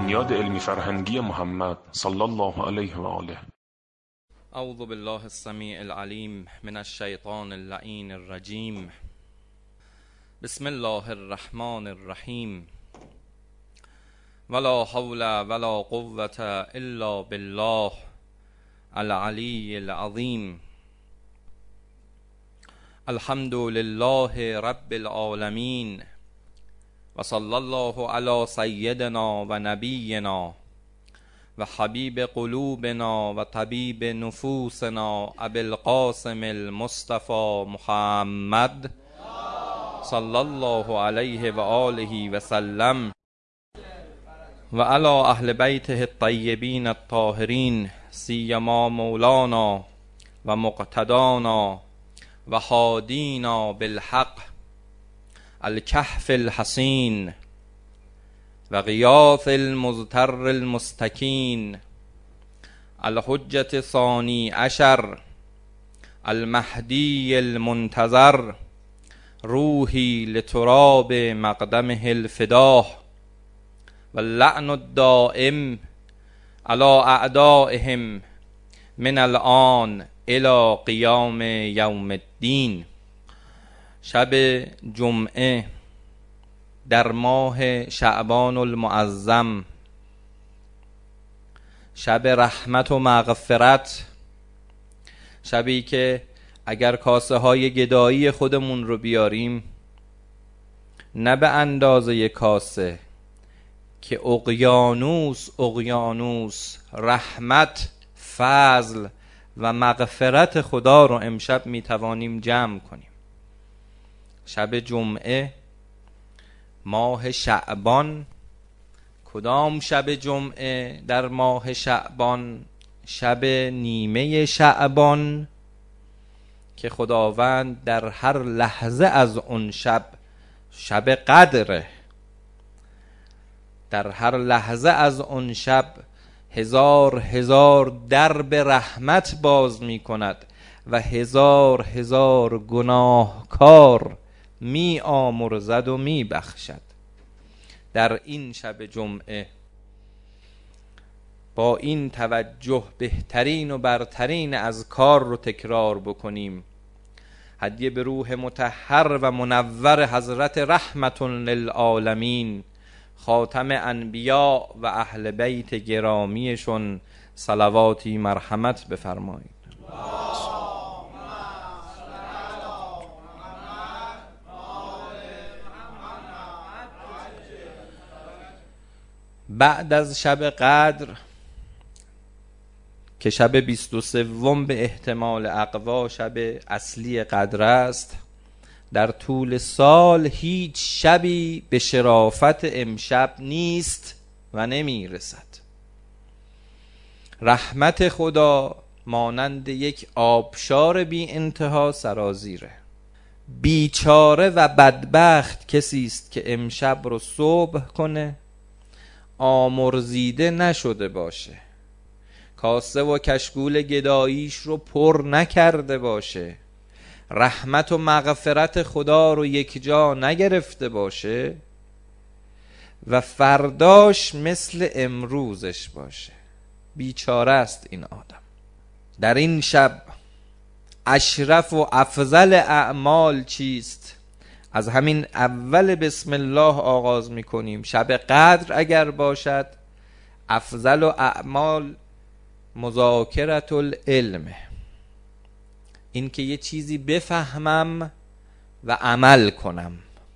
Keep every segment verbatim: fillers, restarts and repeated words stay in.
بنیاد علمی فرهنگی محمد صلی الله علیه و آله. اعوذ بالله السمیع العلیم من الشیطان اللعین الرجیم. بسم الله الرحمن الرحیم. ولا حول ولا قوة الا بالله العلی العظیم. الحمد لله رب العالمین و صلی الله علی سیدنا و نبینا و حبیب قلوبنا و طبیب نفوسنا ابی القاسم المصطفى محمد صلی الله علیه و آله و سلم و علی اهل بیته الطیبین الطاهرین سیما مولانا و مقتدانا و هادینا بالحق الکهف الحصین و غیاث المضطر المستکین الحجة ثانی عشر المهدی المنتظر روحی لتراب مقدمه الفداه و اللعن الدائم علی اعدائهم من الآن الى قیام یوم الدین. شب جمعه در ماه شعبان المعظم، شب رحمت و مغفرت، شبی که اگر کاسه های گدایی خودمون رو بیاریم نه به اندازه کاسه که اقیانوس اقیانوس رحمت، فضل و مغفرت خدا رو امشب میتوانیم جمع کنیم. شب جمعه ماه شعبان. کدام شب جمعه در ماه شعبان؟ شب نیمه شعبان که خداوند در هر لحظه از اون شب شب قدره. در هر لحظه از اون شب هزار هزار درب رحمت باز می کند و هزار هزار گناهکار می آمرزد و می بخشد. در این شب جمعه با این توجه بهترین و برترین از کار رو تکرار بکنیم. هدیه به روح مطهر و منور حضرت رحمت للعالمین خاتم انبیا و اهل بیت گرامیشون صلواتی مرحمت بفرمایید. بعد از شب قدر که شب بیست و سوم به احتمال اقوا شب اصلی قدر است، در طول سال هیچ شبی به شرافت امشب نیست و نمی رسد. رحمت خدا مانند یک آبشار بی انتها سرازیره. بیچاره و بدبخت کسی است که امشب رو صبح کنه آمرزیده نشده باشه، کاسه و کشکول گداییش رو پر نکرده باشه، رحمت و مغفرت خدا رو یک جا نگرفته باشه و فرداش مثل امروزش باشه. بیچاره است این آدم. در این شب اشرف و افضل اعمال چیست؟ از همین اول بسم الله آغاز میکنیم. شب قدر اگر باشد افضل و اعمال مذاکرت العلم، این که یه چیزی بفهمم و عمل کنم.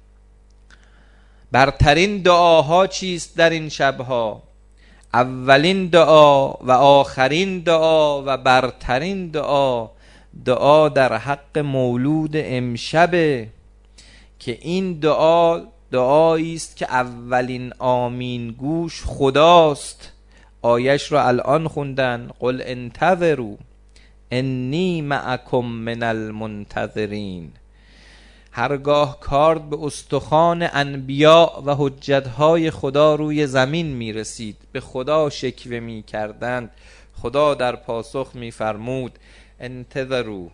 برترین دعاها چیست در این شبها؟ اولین دعا و آخرین دعا و برترین دعا دعا در حق مولود امشبه که این دعا دعایی است که اولین آمین گوش خداست. آیش را الان خوندن، قل انتظروا انی معکم من المنتظرین. هرگاه کارد به استخوان انبیا و حجتهای خدا روی زمین می رسید، به خدا شکوه می کردند، خدا در پاسخ می فرمود انتظروا،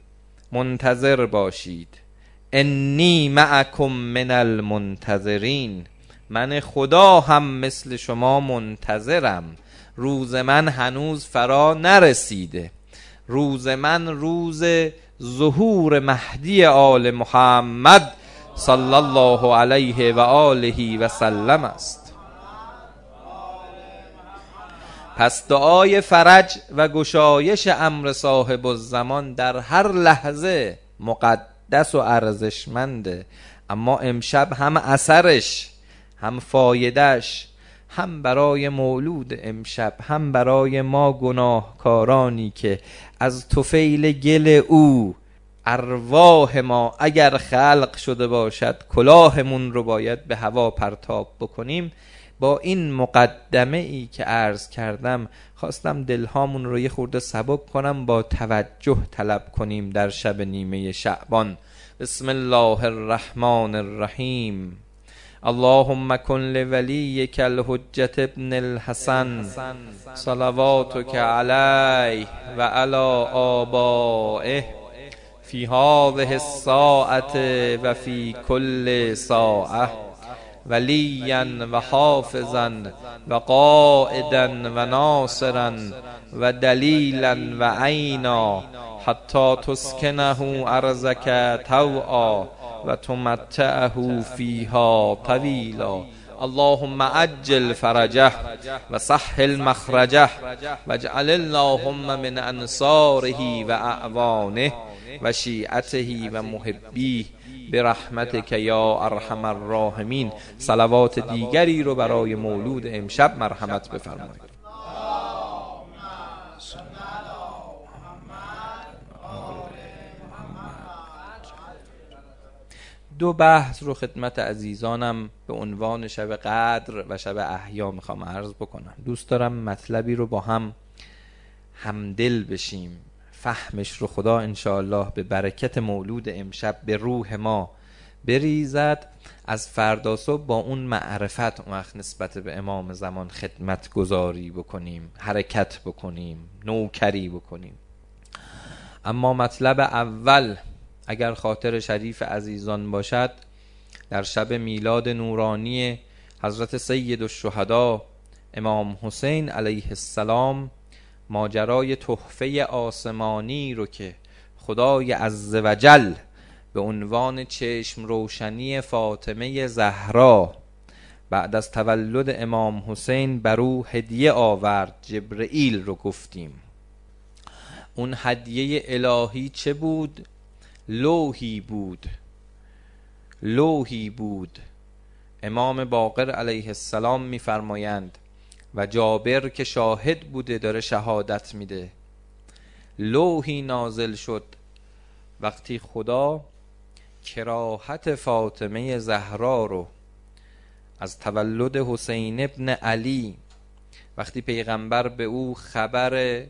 منتظر باشید، انی معکم من المنتظرین، من خدا هم مثل شما منتظرم. روز من هنوز فرا نرسیده. روز من روز ظهور مهدی آل محمد صلی الله علیه و آله و سلم است. پس دعای فرج و گشایش امر صاحب الزمان در هر لحظه مقدس و ارزشمنده، اما امشب هم اثرش، هم فایدهش، هم برای مولود امشب، هم برای ما گناهکارانی که از طفیل گل او ارواح ما اگر خلق شده باشد کلاهمون رو باید به هوا پرتاب بکنیم. با این مقدمه ای که عرض کردم خواستم دلهامون رو یه خورده سبک کنم، با توجه طلب کنیم در شب نیمه شعبان. بسم الله الرحمن الرحیم. اللهم کن لولیک الحجة ابن الحسن صلواتک علیه و علی آبائه فی هذه الساعة و فی کل ساعة ولیا و حافظا و قائدا و ناصرا و دلیلا و عینا حتی تسکنه ارضک طوعا و تمتعه فیها طویلا. اللهم عجل فرجه و سهل مخرجه و اجعل اللهم من انصاره و اعوانه و شیعته و محبیه برحمتک یا ارحم الراحمین. صلوات دیگری رو برای مولود امشب مرحمت بفرمایید. دو بحث رو خدمت عزیزانم به عنوان شب قدر و شب احیا میخوام عرض بکنم. دوست دارم مطلبی رو با هم همدل بشیم، فهمش رو خدا انشاءالله به برکت مولود امشب به روح ما بریزد. از فردا صبح با اون معرفت اون وقت نسبت به امام زمان خدمت گذاری بکنیم، حرکت بکنیم، نوکری بکنیم. اما مطلب اول اگر خاطر شریف عزیزان باشد، در شب میلاد نورانی حضرت سید الشهدا امام حسین علیه السلام ماجرای تحفه آسمانی رو که خدای عزوجل به عنوان چشم روشنی فاطمه زهرا بعد از تولد امام حسین بر او هدیه آورد، جبرئیل رو گفتیم. اون هدیه الهی چه بود؟ لوحی بود. لوحی بود. امام باقر علیه السلام میفرمایند و جابر که شاهد بوده داره شهادت میده، لوحی نازل شد وقتی خدا کراهت فاطمه زهرا رو از تولد حسین ابن علی، وقتی پیغمبر به او خبر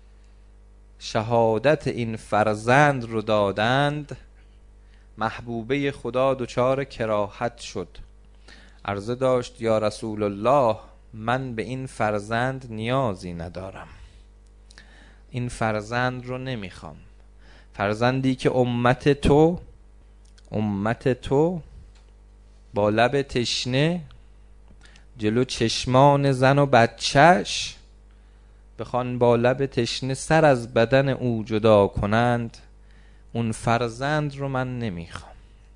شهادت این فرزند رو دادند، محبوبه خدا دچار کراهت شد. عرضه داشت یا رسول الله، من به این فرزند نیازی ندارم، این فرزند رو نمیخوام. فرزندی که امت تو امت تو با لب تشنه جلو چشمان زن و بچهش بخوان با لب تشنه سر از بدن او جدا کنند، اون فرزند رو من نمیخوام.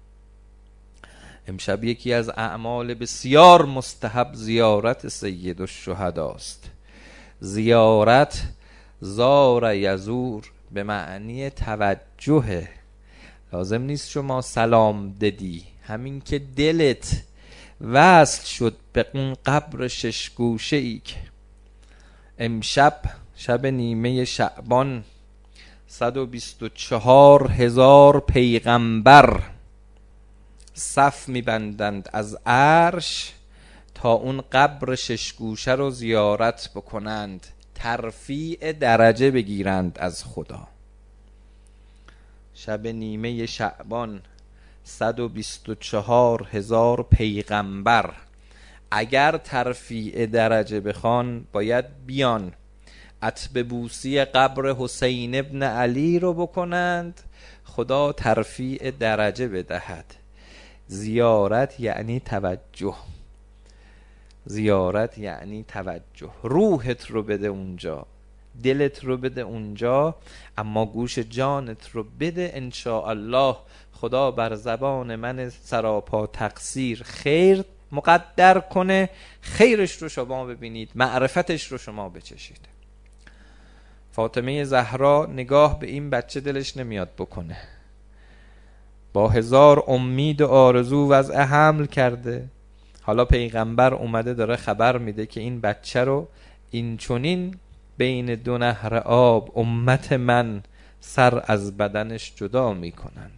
امشب یکی از اعمال بسیار مستحب زیارت سید الشهداست. زیارت زار یزور به معنی توجه. لازم نیست شما سلام دادی، همین که دلت وصل شد به اون قبر شش گوشه ای که امشب شب نیمه شعبان صد و بیست و چهار هزار پیغمبر صف میبندند از عرش تا اون قبر شش گوشه رو زیارت بکنند، ترفیع درجه بگیرند از خدا. شب نیمه شعبان صد و بیست و چهار هزار پیغمبر اگر ترفیع درجه بخوان باید بیان عتب بوسی قبر حسین ابن علی رو بکنند، خدا ترفیع درجه بدهد. زیارت یعنی توجه. زیارت یعنی توجه. روحت رو بده اونجا، دلت رو بده اونجا، اما گوش جانت رو بده. انشاءالله خدا بر زبان من سراپا تقصیر خیر مقدر کنه، خیرش رو شما ببینید، معرفتش رو شما بچشید. فاطمه زهرا نگاه به این بچه دلش نمیاد بکنه، با هزار امید و آرزو وضع حمل کرده. حالا پیغمبر اومده داره خبر میده که این بچه رو این چونین بین دو نهر آب امت من سر از بدنش جدا میکنند.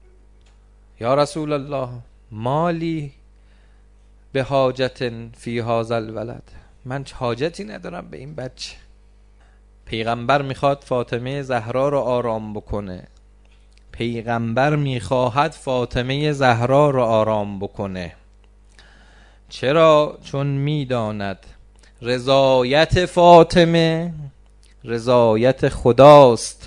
یا رسول الله مالی به حاجت فی هذا الولد، من حاجتی ندارم به این بچه. پیغمبر میخواد فاطمه زهرا رو آرام بکنه، پیغمبر میخواهد فاطمه زهرا رو آرام بکنه. چرا؟ چون میداند رضایت فاطمه رضایت خداست،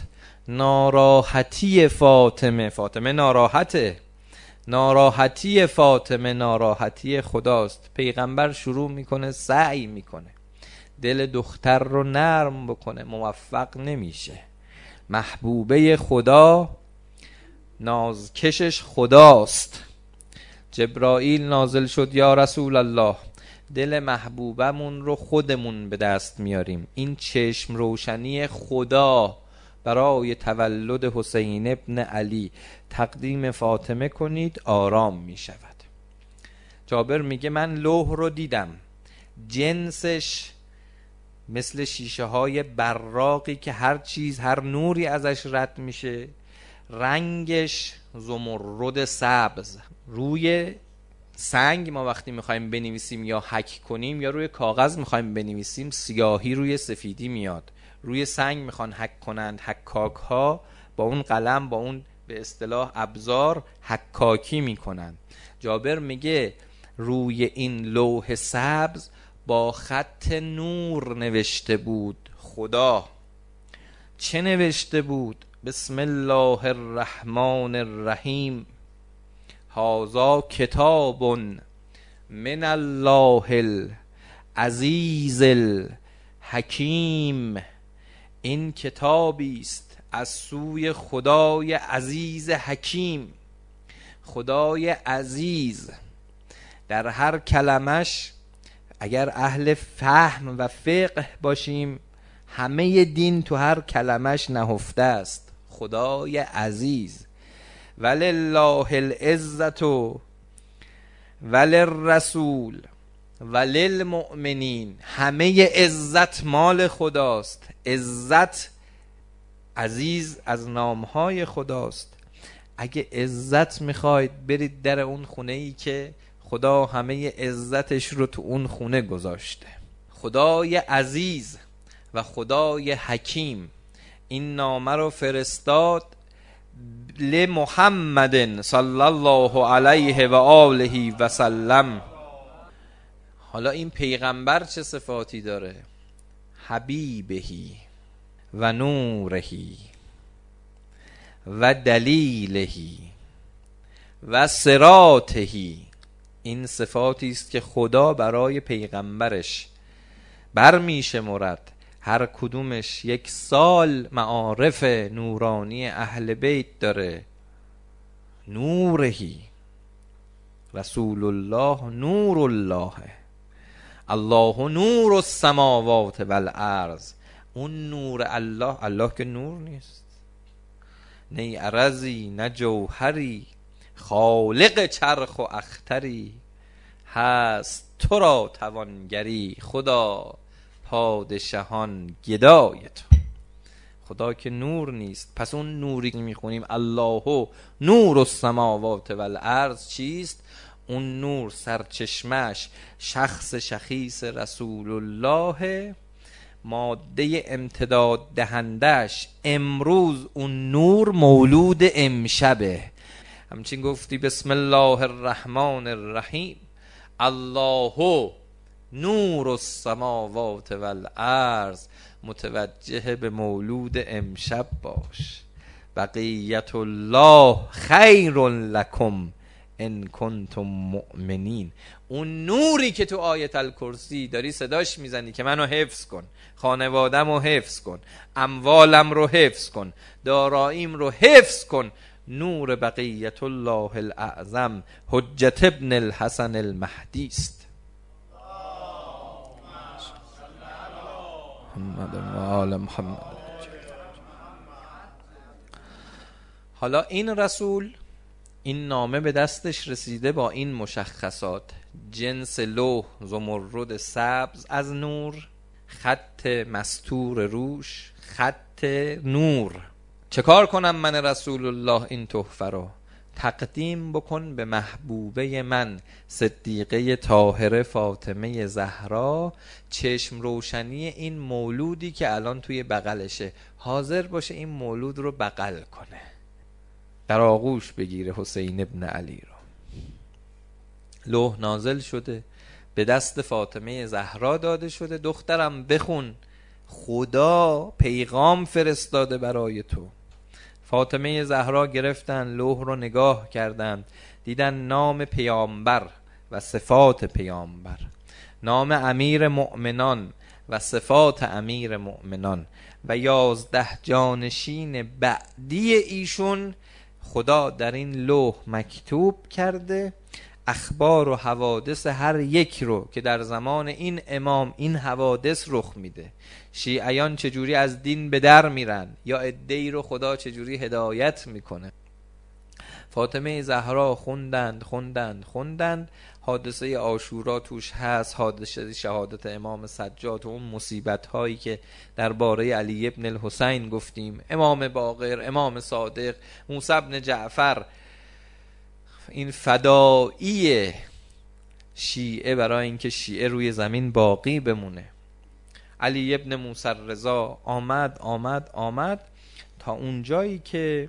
ناراحتی فاطمه فاطمه ناراحته، ناراحتی فاطمه ناراحتی خداست. پیغمبر شروع میکنه سعی میکنه دل دختر رو نرم بکنه، موفق نمیشه. محبوبه خدا نازکشش خداست. جبرائیل نازل شد یا رسول الله دل محبوبمون رو خودمون به دست میاریم، این چشم روشنی خدا برای تولد حسین ابن علی تقدیم فاطمه کنید آرام می شود. جابر میگه من لوح رو دیدم، جنسش مثل شیشه های براقی که هر چیز هر نوری ازش رد میشه، رنگش زمرد سبز. روی سنگ ما وقتی میخوایم بنویسیم یا حک کنیم یا روی کاغذ میخوایم بنویسیم سیاهی روی سفیدی میاد. روی سنگ میخوان حک کنند حکاک ها با اون قلم با اون به اصطلاح ابزار حکاکی میکنند. جابر میگه روی این لوح سبز با خط نور نوشته بود. خدا چه نوشته بود؟ بسم الله الرحمن الرحیم هذا کتاب من الله العزیز الحکیم، این کتابی است از سوی خدای عزیز حکیم. خدای عزیز در هر کلمش اگر اهل فهم و فقه باشیم همه دین تو هر کلمش نهفته است. خدای عزیز. ولله العزة وللرسول وللمؤمنین، همه عزت مال خداست. عزت عزیز از نامهای خداست. اگه عزت میخواید برید در اون خونه ای که خدا همه عزتش رو تو اون خونه گذاشته. خدای عزیز و خدای حکیم این نامه رو فرستاد لمحمد صلی الله علیه و آله و سلم. حالا این پیغمبر چه صفاتی داره؟ حبیبهی و نورهی و دلیلهی و صراطهی. این صفاتی است که خدا برای پیغمبرش برمیشه مرد. هر کدومش یک سال معارف نورانی اهل بیت داره. نورهی، رسول الله نور الله، الله نور السماوات والارض. اون نور الله، الله که نور نیست، نه عرضی نه جوهری، خالق چرخ و اختری، هست تو را توانگری، خدا پادشاهان گدای تو. خدا که نور نیست. پس اون نوری که میخونیم الله نور السماوات والارض چیست؟ اون نور سرچشمش شخص شخیص رسول الله، ماده امتداد دهندش امروز اون نور مولود امشبه. همچین گفتی بسم الله الرحمن الرحیم الله نور السماوات والارض، متوجه به مولود امشب باش. بقیت الله خیر لکم ان کنتم مؤمنین. اون نوری که تو آیت الکرسی داری صداش میزنی که منو حفظ کن، خانوادم رو حفظ کن، اموالم رو حفظ کن، داراییم رو حفظ کن، نور بقیت الله الاعظم حجت ابن الحسن المهدی است. محمد و آل محمد. حالا این رسول این نامه به دستش رسیده با این مشخصات: جنس لوح زمرد سبز از نور، خط مستور روش، خط نور. چه کار کنم من رسول الله این تحفه رو؟ تقدیم بکن به محبوبه من صدیقه طاهره فاطمه زهرا، چشم روشنی این مولودی که الان توی بغلشه، حاضر باشه این مولود رو بغل کنه، در آغوش بگیره حسین ابن علی رو. لوح نازل شده، به دست فاطمه زهرا داده شده: دخترم بخون، خدا پیغام فرستاده برای تو. فاطمه زهرا گرفتن لوح رو نگاه کردند، دیدن نام پیامبر و صفات پیامبر، نام امیر مؤمنان و صفات امیر مؤمنان و یازده جانشین بعدی ایشون خدا در این لوح مکتوب کرده. اخبار و حوادث هر یک رو که در زمان این امام این حوادث رخ میده، شیعیان چجوری از دین به در میرن یا عده‌ای رو خدا چجوری هدایت میکنه. فاطمه زهرا خوندند خوندند خوندند حادثه عاشورا توش هست، حادثه شهادت امام سجاد و اون مصیبت هایی که درباره علی ابن الحسین گفتیم، امام باقر، امام صادق، موسی ابن جعفر، این فدایی شیعه برای اینکه شیعه روی زمین باقی بمونه. علی ابن موسی رضا آمد آمد آمد تا اون جایی که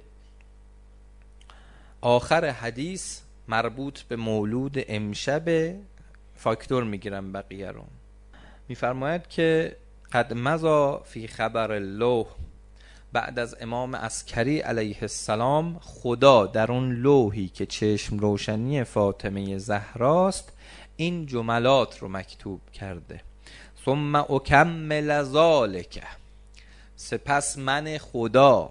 آخر حدیث مربوط به مولود امشب، فاکتور میگیرم بقیه رو، میفرماید که قد مضا فی خبر اللوح، بعد از امام عسکری علیه السلام خدا در اون لوحی که چشم روشنی فاطمه زهراست این جملات رو مکتوب کرده: ثم اکمل ذالک، سپس من خدا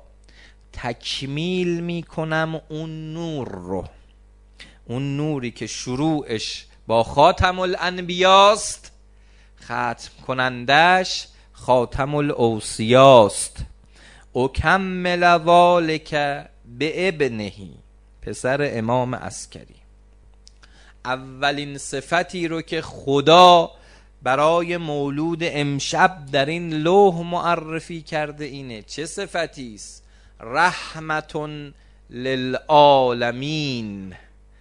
تکمیل میکنم اون نور رو، اون نوری که شروعش با خاتم الانبیاست، ختم کنندش خاتم الاوصیاست. اکمل ذالک به ابنهی، پسر امام عسکری. اولین صفتی رو که خدا برای مولود امشب در این لوح معرفی کرده اینه. چه صفتی است؟ رحمتون للعالمین.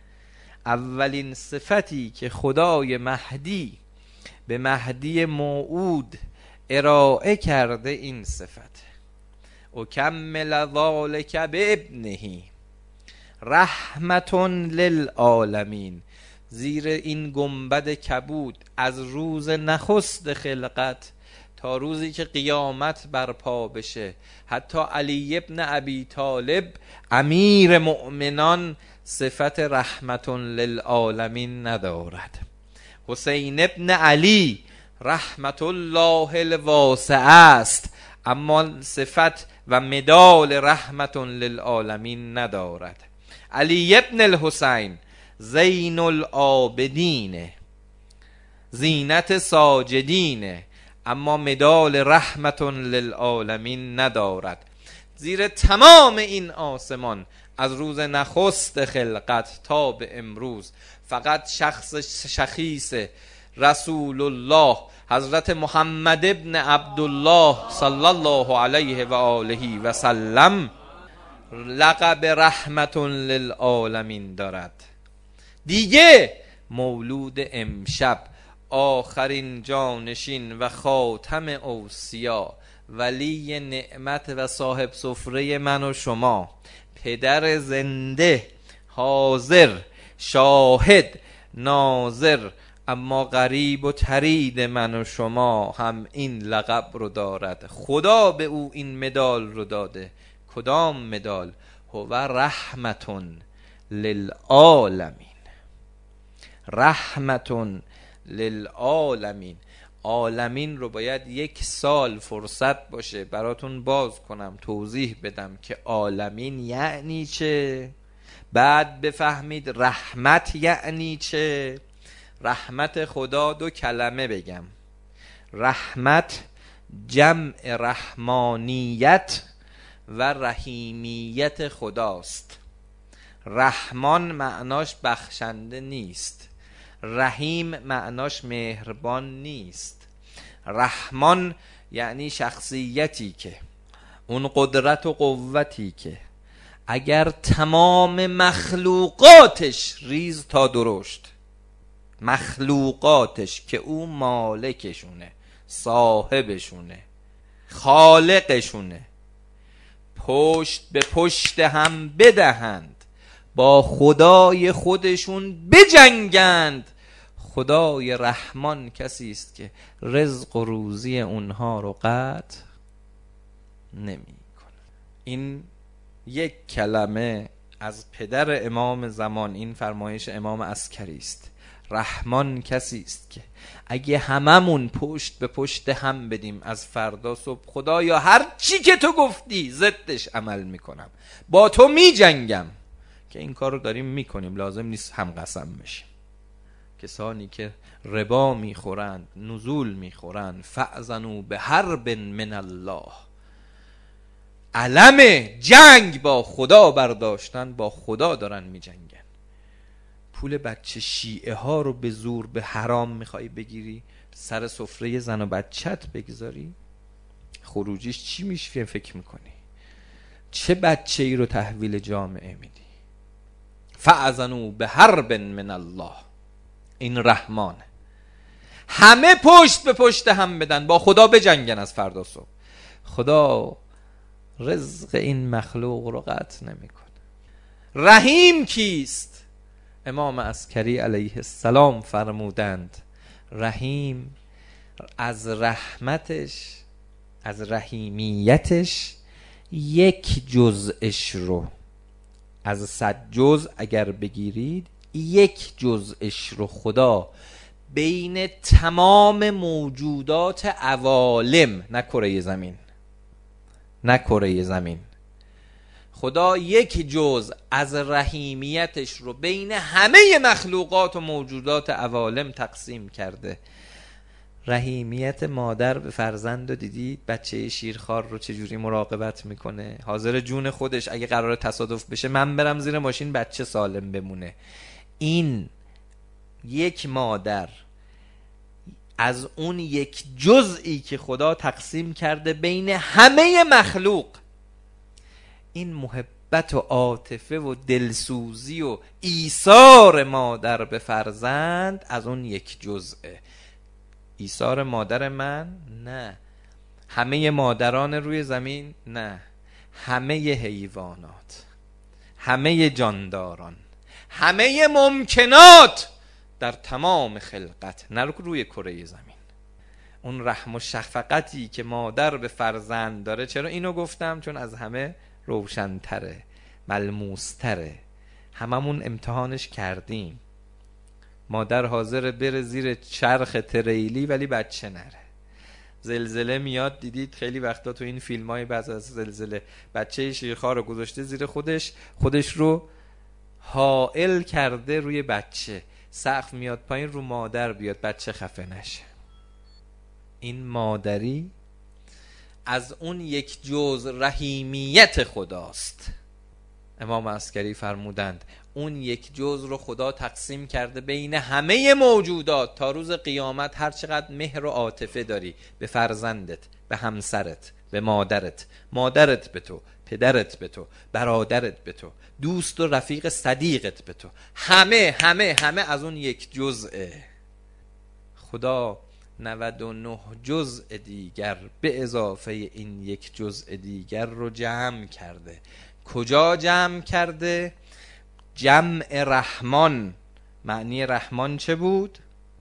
اولین صفتی که خدای مهدی به مهدی موعود ارائه کرده این صفت: اکمل ذالک بابنه رحمتون للعالمین. زیر این گنبد کبود از روز نخست خلقت تا روزی که قیامت برپا بشه، حتی علی ابن ابی طالب امیر مؤمنان صفت رحمتون للعالمین ندارد. حسین ابن علی رحمت الله الواسعه است، اما صفت و مدال رحمتون للعالمین ندارد. علی ابن الحسین زین العابدین، زینت ساجدین، اما مدال رحمتون للعالمین ندارد. زیر تمام این آسمان از روز نخست خلقت تا به امروز فقط شخص شخیص رسول الله حضرت محمد ابن عبدالله صلی الله علیه و آله و سلم لقب رحمتون للعالمین دارد. دیگه مولود امشب آخرین جانشین و خاتم اوصیا، ولی نعمت و صاحب سفره من و شما، پدر زنده حاضر شاهد ناظر اما غریب و ترید من و شما هم این لقب رو دارد. خدا به او این مدال رو داده. کدام مدال؟ هو رحمتون للعالمین. رحمتون للعالمین. عالمین رو باید یک سال فرصت باشه براتون باز کنم، توضیح بدم که عالمین یعنی چه، بعد بفهمید رحمت یعنی چه. رحمت خدا دو کلمه بگم. رحمت جمع رحمانیت و رحیمیت خداست. رحمان معناش بخشنده نیست، رحیم معناش مهربان نیست. رحمان یعنی شخصیتی که، اون قدرت و قوتی که اگر تمام مخلوقاتش ریز تا درشت، مخلوقاتش که او مالکشونه، صاحبشونه، خالقشونه، پشت به پشت هم بدهند، با خدای خودشون بجنگند، خدای رحمان کسی است که رزق و روزی اونها رو قطع نمی کنه. این یک کلمه از پدر امام زمان، این فرمایش امام عسکری است. رحمان کسی است که اگه هممون پشت به پشت هم بدیم از فردا صبح، خدایا هر چی که تو گفتی ضدش عمل میکنم، با تو میجنگم، که این کار رو داریم میکنیم، لازم نیست هم قسم بشیم. کسانی که ربا میخورند، نزول میخورند، فأذنوا بحرب من الله، علم جنگ با خدا برداشتن، با خدا دارن میجنگن. پول بچه شیعه ها رو به زور به حرام میخوای بگیری، سر سفره زن و بچت بگذاری، خروجیش چی میشه فکر میکنی؟ چه بچه ای رو تحویل جامعه میدی؟ فأذنوا بحرب من الله. این رحمان. همه پشت به پشت هم بدن، با خدا بجنگن از فردا صبح. خدا رزق این مخلوق رو قطع نمیکنه. رحیم کیست؟ امام عسکری علیه السلام فرمودند رحیم از رحمتش، از رحیمیتش یک جزءش رو، از صد جزء اگر بگیرید یک جزءش رو خدا بین تمام موجودات عوالم، نه کره زمین، نه کره زمین، خدا یک جزء از رحیمیتش رو بین همه مخلوقات و موجودات عوالم تقسیم کرده. رحیمیت مادر به فرزند رو دیدید؟ بچه شیرخوار رو چجوری مراقبت میکنه، حاضر جون خودش اگه قرار تصادف بشه من برم زیر ماشین بچه سالم بمونه. این یک مادر از اون یک جزئی که خدا تقسیم کرده بین همه مخلوق، این محبت و عاطفه و دلسوزی و ایثار مادر به فرزند از اون یک جزئه. ایثار مادر من؟ نه. همه مادران روی زمین؟ نه. همه حیوانات، همه جانداران، همه ممکنات در تمام خلقت، نه روی کره زمین. اون رحم و شفقتی که مادر به فرزند داره، چرا اینو گفتم؟ چون از همه روشن‌تره، ملموس‌تره، هممون امتحانش کردیم. مادر حاضر بره زیر چرخ تریلی ولی بچه نره. زلزله میاد، دیدید خیلی وقتا تو این فیلم‌های بعض از زلزله بچه شیرخوار رو گذاشته زیر خودش، خودش رو حائل کرده روی بچه، سقف میاد پایین رو مادر بیاد بچه خفه نشه. این مادری از اون یک جزء رحیمیت خداست. امام عسکری فرمودند اون یک جزء رو خدا تقسیم کرده بین همه موجودات. تا روز قیامت هر چقدر مهر و عاطفه داری به فرزندت، به همسرت، به مادرت، مادرت به تو، پدرت به تو، برادرت به تو، دوست و رفیق صدیقت به تو، همه همه همه از اون یک جزءه. خدا نود و نه جزء دیگر به اضافه این یک جزء دیگر رو جمع کرده. کجا جمع کرده؟ جمع رحمان. معنی رحمان چه بود؟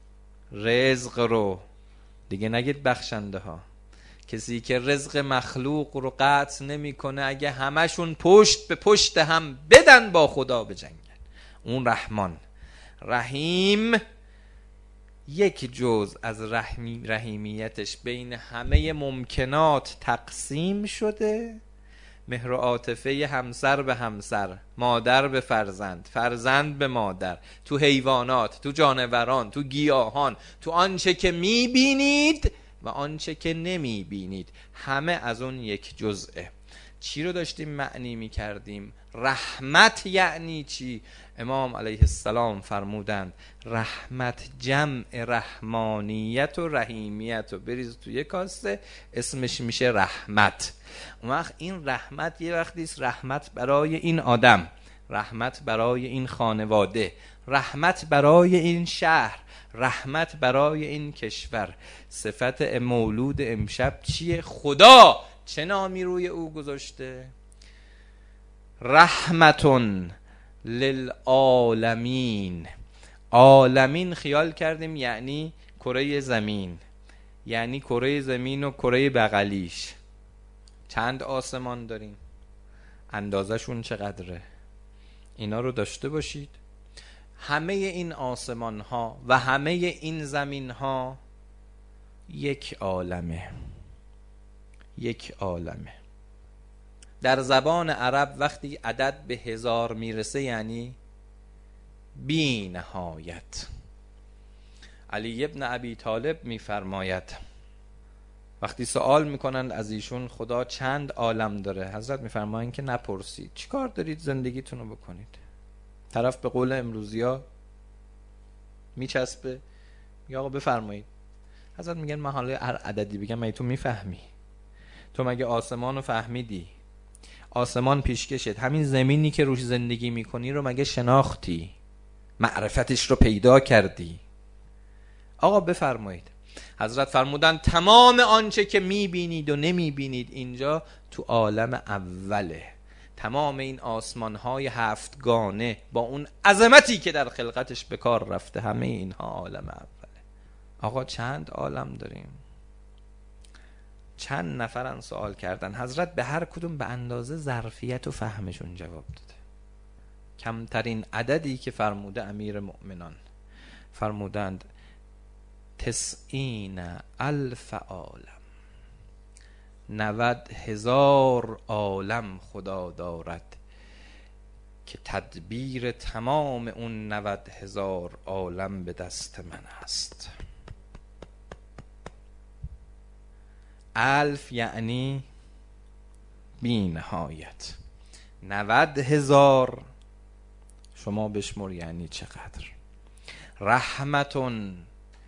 رزق رو. دیگه نگید بخشنده ها. کسی که رزق مخلوق رو قطع نمی کنه، اگه همشون پشت به پشت هم بدن با خدا بجنگن. اون رحمان. رحیم یک جزء از رحمی رحیمیتش بین همه ممکنات تقسیم شده، مهر و عاطفه همسر به همسر، مادر به فرزند، فرزند به مادر، تو حیوانات، تو جانوران، تو گیاهان، تو آنچه که میبینید و آنچه که نمیبینید، همه از اون یک جزءه. چی رو داشتیم معنی میکردیم؟ رحمت یعنی چی؟ امام علیه السلام فرمودند رحمت جمع رحمانیت و رحیمیت و بریز توی یک کاسه، اسمش میشه رحمت. اون وقت این رحمت یه وقتی است رحمت برای این آدم، رحمت برای این خانواده، رحمت برای این شهر، رحمت برای این کشور. صفت مولود امشب چیه؟ خدا چه نامی روی او گذاشته؟ رحمتون للعالمین. عالمین خیال کردیم یعنی کره زمین، یعنی کره زمین و کره بغلیش. چند آسمان داریم؟ اندازشون چقدره؟ اینا رو داشته باشید. همه این آسمان ها و همه این زمین ها یک عالمه، یک عالمه. در زبان عرب وقتی عدد به هزار میرسه یعنی بی نهایت. علی ابن ابی طالب میفرماید وقتی سوال میکنند از ایشون خدا چند عالم داره، حضرت میفرمایند که نپرسید، چیکار دارید زندگیتون رو بکنید. طرف به قول امروزیا میچسبه، میگه آقا بفرمایید. حضرت میگن من حالا هر عددی بگم مگه تو میفهمی؟ تو مگه آسمان رو فهمیدی؟ آسمان پیشکشت، همین زمینی که روش زندگی میکنی رو مگه شناختی؟ معرفتش رو پیدا کردی؟ آقا بفرمایید. حضرت فرمودن تمام آنچه که میبینید و نمیبینید اینجا تو عالم اوله. تمام این آسمان‌های هفتگانه با اون عظمتی که در خلقتش به کار رفته، همه اینها عالم اوله. آقا چند عالم داریم؟ چند نفرن سوال کردن، حضرت به هر کدوم به اندازه ظرفیت و فهمشون جواب داده. کمترین عددی که فرموده امیر مؤمنان فرمودند تسعین الف عالم، نود هزار عالم خدا دارد که تدبیر تمام اون نود هزار عالم به دست من است. الف یعنی بی نهایت، نود هزار شما بشمر یعنی چقدر. رحمتون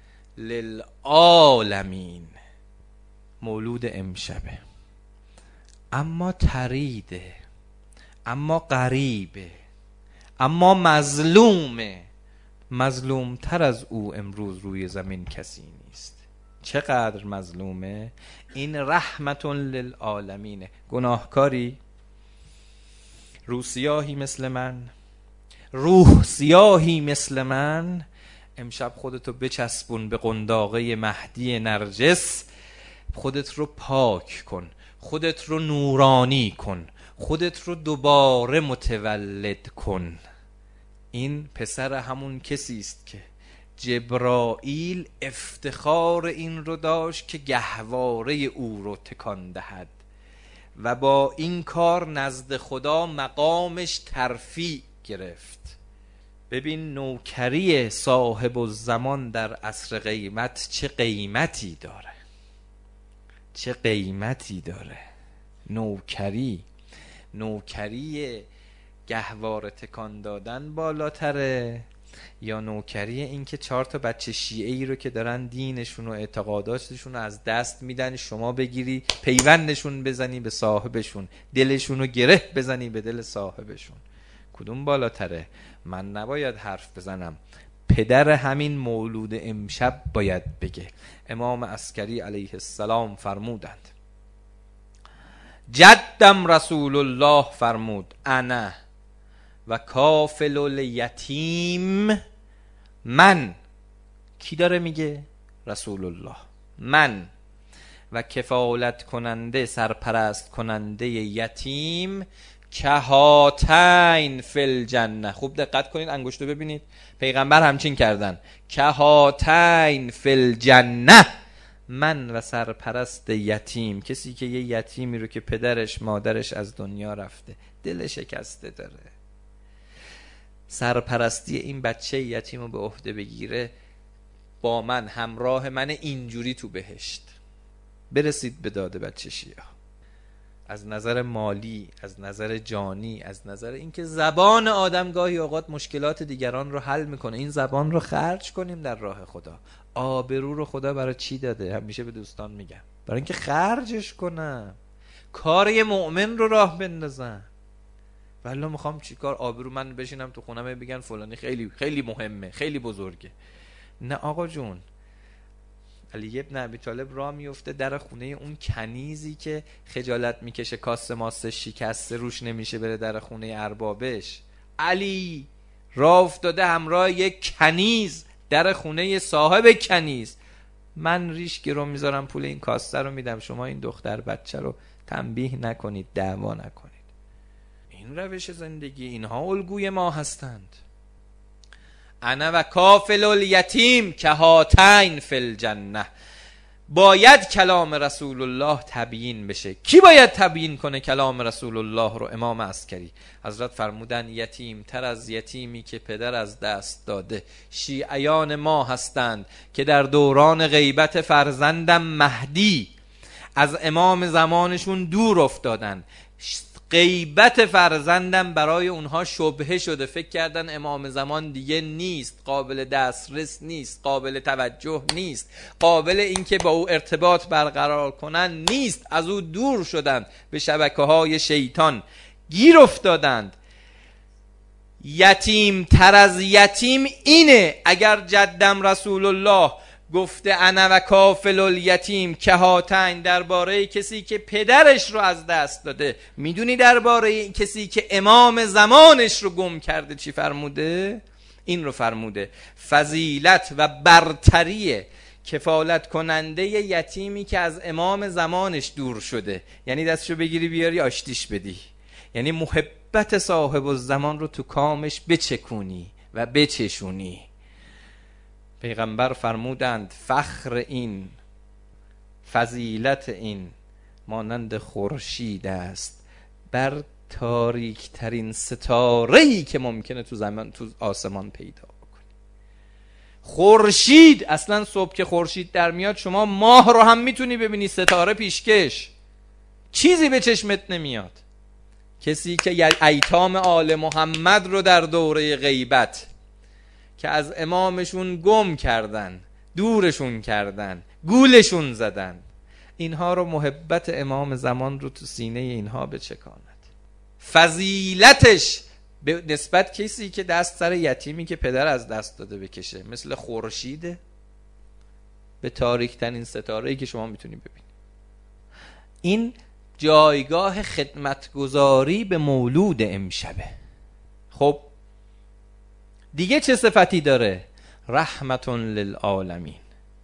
للعالمین، مولود امشبه، اما تریده، اما غریبه، اما مظلومه. مظلوم تر از او امروز روی زمین کسی نیست. چقدر مظلومه؟ این رحمتون للعالمینه. گناهکاری، روح سیاهی مثل من، روح سیاهی مثل من، امشب خودتو بچسبون به قنداقه مهدی نرجس، خودت رو پاک کن، خودت رو نورانی کن، خودت رو دوباره متولد کن. این پسر همون کسی است که جبرائیل افتخار این رو داشت که گهواره او رو تکان دهد و با این کار نزد خدا مقامش ترفیع گرفت. ببین نوکری صاحب الزمان در عصر قیمت چه قیمتی داره، چه قیمتی داره. نوکری نوکری گهواره تکان دادن بالاتره یا نوکری این که چهار تا بچه شیعه‌ای رو که دارن دینشون و اعتقاداتشون رو از دست میدن شما بگیری پیوندشون بزنی به صاحبشون، دلشون رو گره بزنی به دل صاحبشون؟ کدوم بالاتره؟ من نباید حرف بزنم، پدر همین مولود امشب باید بگه. امام عسکری علیه السلام فرمودند، جدم رسول الله فرمود انا و کافل الیتیم. من، کی داره میگه؟ رسول الله. من و کفالت کننده، سرپرست کننده یتیم کهاتین فی الجنه. خوب دقت کنید، انگشتو ببینید، پیغمبر همچین کردن، کهاتین فی الجنه. من و سرپرست یتیم، کسی که یه یتیمی رو که پدرش مادرش از دنیا رفته دل شکسته داره، سرپرستی این بچه یتیم رو به عهده بگیره، با من همراه من اینجوری تو بهشت. برسید به داد بچه شیعه از نظر مالی، از نظر جانی، از نظر اینکه زبان آدم گاهی اوقات مشکلات دیگران رو حل میکنه. این زبان رو خرج کنیم در راه خدا. آبرو رو خدا برای چی داده؟ همیشه به دوستان میگم برای اینکه خرجش کنم، کار یه مؤمن رو راه بندازم. والله میخوام چیکار؟ آبرو من بشینم تو خونم بگن فلانی خیلی خیلی مهمه، خیلی بزرگه. نه آقا جون، علی ابن ابی طالب راه میفته در خونه اون کنیزی که خجالت میکشه کاسه ماسه شکسته روش نمیشه بره در خونه اربابش. علی راه افتاده همراه یک کنیز در خونه صاحب کنیز. من ریش گرو میذارم پول این کاسه رو میدم، شما این دختر بچه رو تنبیه نکنید، دعوا نکنید. این روش زندگی، اینها الگوی ما هستند. انا و کافل الیتیم کهاتین فی الجنه. باید کلام رسول الله تبیین بشه. کی باید تبیین کنه کلام رسول الله رو؟ امام عسکری. حضرت فرمودن یتیم تر از یتیمی که پدر از دست داده شیعیان ما هستند که در دوران غیبت فرزندم مهدی از امام زمانشون دور افتادن. غیبت فرزندم برای اونها شبهه شده، فکر کردن امام زمان دیگه نیست، قابل دسترس نیست، قابل توجه نیست، قابل اینکه با او ارتباط برقرار کنن نیست. از او دور شدند، به شبکه های شیطان گیر افتادند. یتیم تر از یتیم اینه. اگر جدم رسول الله گفته انا و کافل الیتیم کهاتین درباره کسی که پدرش رو از دست داده، میدونی درباره کسی که امام زمانش رو گم کرده چی فرموده؟ این رو فرموده فضیلت و برتری کفالت کننده یتیمی که از امام زمانش دور شده، یعنی دستشو بگیری بیاری آشتیش بدی، یعنی محبت صاحب الزمان رو تو کامش بچکونی و بچشونی. پیغمبر فرمودند فخر این، فضیلت این مانند خورشید است بر تاریک ترین ستاره‌ای که ممکنه تو زمان تو آسمان پیدا بکنی. خورشید اصلا صبح که خورشید در میاد شما ماه رو هم میتونی ببینی، ستاره پیشکش، چیزی به چشمت نمیاد. کسی که ایتام آل محمد رو در دوره غیبت که از امامشون گم کردن، دورشون کردن، گولشون زدن، اینها رو محبت امام زمان رو تو سینه اینها بچکاند. فضیلتش به نسبت کسی که دست سر یتیمی که پدر از دست داده بکشه مثل خورشیده به تاریک ترین ستاره‌ای که شما میتونی ببینی. این جایگاه خدمتگزاری به مولود امشبه. خب دیگه چه صفتی داره؟ رحمتون للعالمین.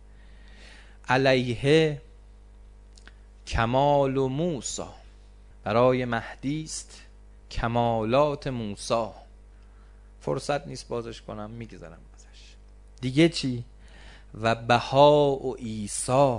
علیه کمال و موسی، برای مهدی است کمالات موسی. فرصت نیست بازش کنم، میگذارم ازش. دیگه چی؟ و بها و عیسی،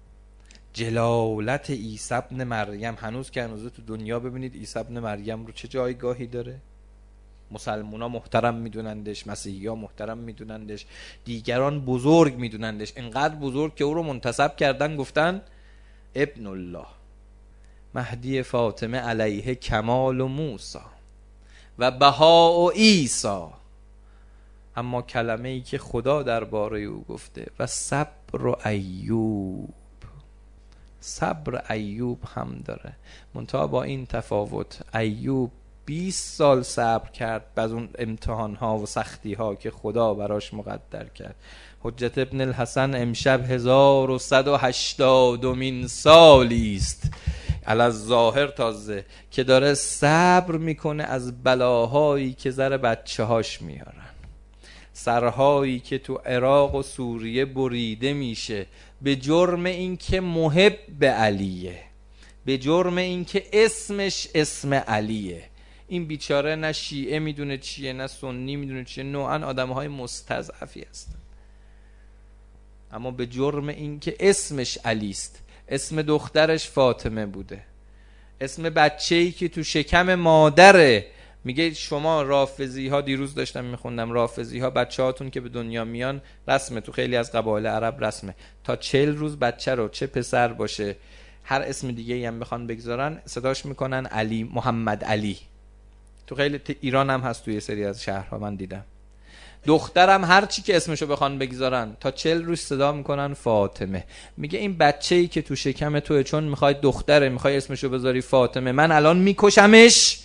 جلالت عیسی ابن مریم. هنوز که هنوز تو دنیا ببینید عیسی ابن مریم رو چه جایگاهی داره. مسلمونا محترم میدونندش، مسیحی ها محترم میدونندش، دیگران بزرگ میدونندش، اینقدر بزرگ که او رو منتسب کردن گفتن ابن الله. مهدی فاطمه علیه کمال و موسی و بها و عیسی. اما کلمه ای که خدا درباره او گفته و صبر و ایوب، صبر ایوب هم داره، منتها با این تفاوت ایوب بیست سال صبر کرد بعد اون امتحان ها و سختی ها که خدا براش مقدر کرد. حجت ابن الحسن امشب هزار و صد و هشتادمین سالی است علی ظاهر تازه که داره صبر میکنه از بلاهایی که زر بچه هاش میارن، سرهایی که تو عراق و سوریه بریده میشه به جرم این که محب علیه، به جرم این که اسمش اسم علیه. این بیچاره نه شیعه میدونه چیه نه سنی میدونه چیه، نوعا آدمهای مستضعفی هستن. اما به جرم این که اسمش علی است، اسم دخترش فاطمه بوده، اسم بچه‌ای که تو شکم مادره، میگه شما رافضی ها، دیروز داشتم میخوندم، رافضی ها بچه هاتون که به دنیا میان رسمه، تو خیلی از قبایل عرب رسمه، تا چهل روز بچه رو چه پسر باشه هر اسم دیگه ای هم بخوان بگذارن صداش میکنن علی، محمد علی. تو خیلی ایران هم هست، توی سری از شهرها من دیدم. دخترم هر چی که اسمشو بخوان بگذارن تا چهل روز صدا میکنن فاطمه. میگه این بچه‌ای که تو شکم توه، چون میخوای دختره، میخوای اسمشو بذاری فاطمه، من الان میکشمش.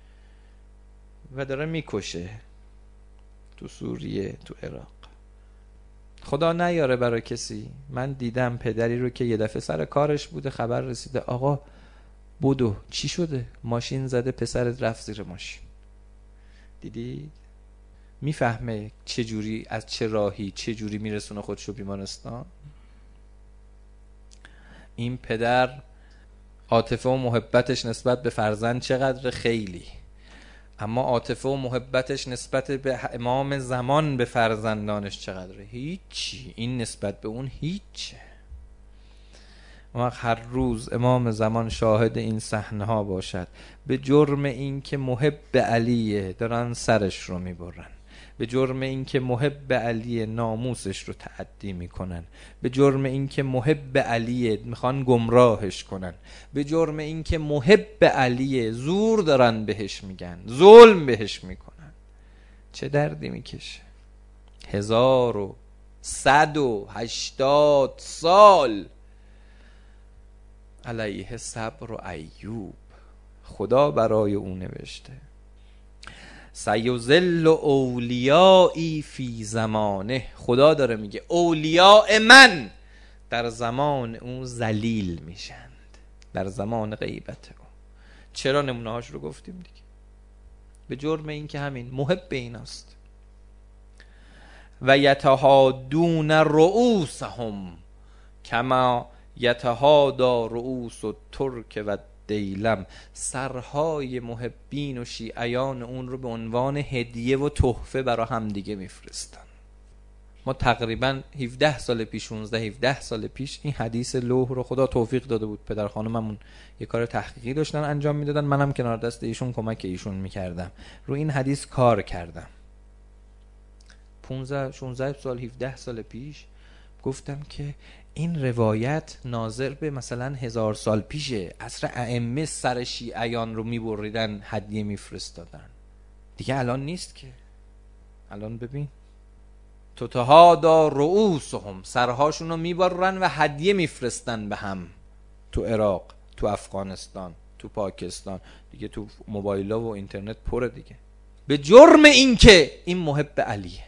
و داره میکشه تو سوریه، تو عراق. خدا نیاره برای کسی. من دیدم پدری رو که یه دفعه سر کارش بوده، خبر رسیده آقا بودو چی شده؟ ماشین زده پسرت رفت زیر ماشین. دیدی؟ میفهمه چه جوری، از چه راهی، چه جوری میرسونه خودشو بیمارستان. این پدر عاطفه و محبتش نسبت به فرزند چقدر خیلی، اما عاطفه و محبتش نسبت به امام زمان به فرزندانش چقدره؟ هیچی. این نسبت به اون هیچه. ما هر روز امام زمان شاهد این صحنه ها باشد، به جرم این که محب علیه دارن سرش رو میبرن، به جرم این که محب علیه ناموسش رو تعدی میکنن، به جرم این که محب علیه میخوان گمراهش کنن، به جرم این که محب علیه زور دارن بهش میگن، ظلم بهش میکنن. چه دردی میکشه؟ هزار و صد و هشتاد سال علیه صبر و ایوب خدا برای او نوشته. سیذل اولیایی فی زمانه، خدا داره میگه اولیاء من در زمان اون ذلیل میشند، در زمان غیبت او. چرا نمونه هاش رو گفتیم دیگه، به جرم این که همین محب ایناست. و یتهادون رؤوسهم کما یتهادا رؤوس الترک و دیلم، سرهای محبین و شیعیان اون رو به عنوان هدیه و تحفه برای هم دیگه میفرستن. ما تقریبا هفده سال پیش، شانزده هفده سال پیش این حدیث لوح رو خدا توفیق داده بود، پدر خانوممون یه کار تحقیقی داشتن انجام میدادن، منم کنار دست ایشون کمک ایشون میکردم، رو این حدیث کار کردم. پانزده شانزده سال هفده سال پیش گفتم که این روایت ناظر به مثلا هزار سال پیشه، عصر ائمه سر شیعیان رو میبریدن هدیه میفرستادن، دیگه الان نیست که. الان ببین تتهادا رؤوسهم، سرهاشون رو میبرن و هدیه میفرستن به هم، تو عراق، تو افغانستان، تو پاکستان دیگه، تو موبایلا و اینترنت پره دیگه، به جرم این که این محب علیه.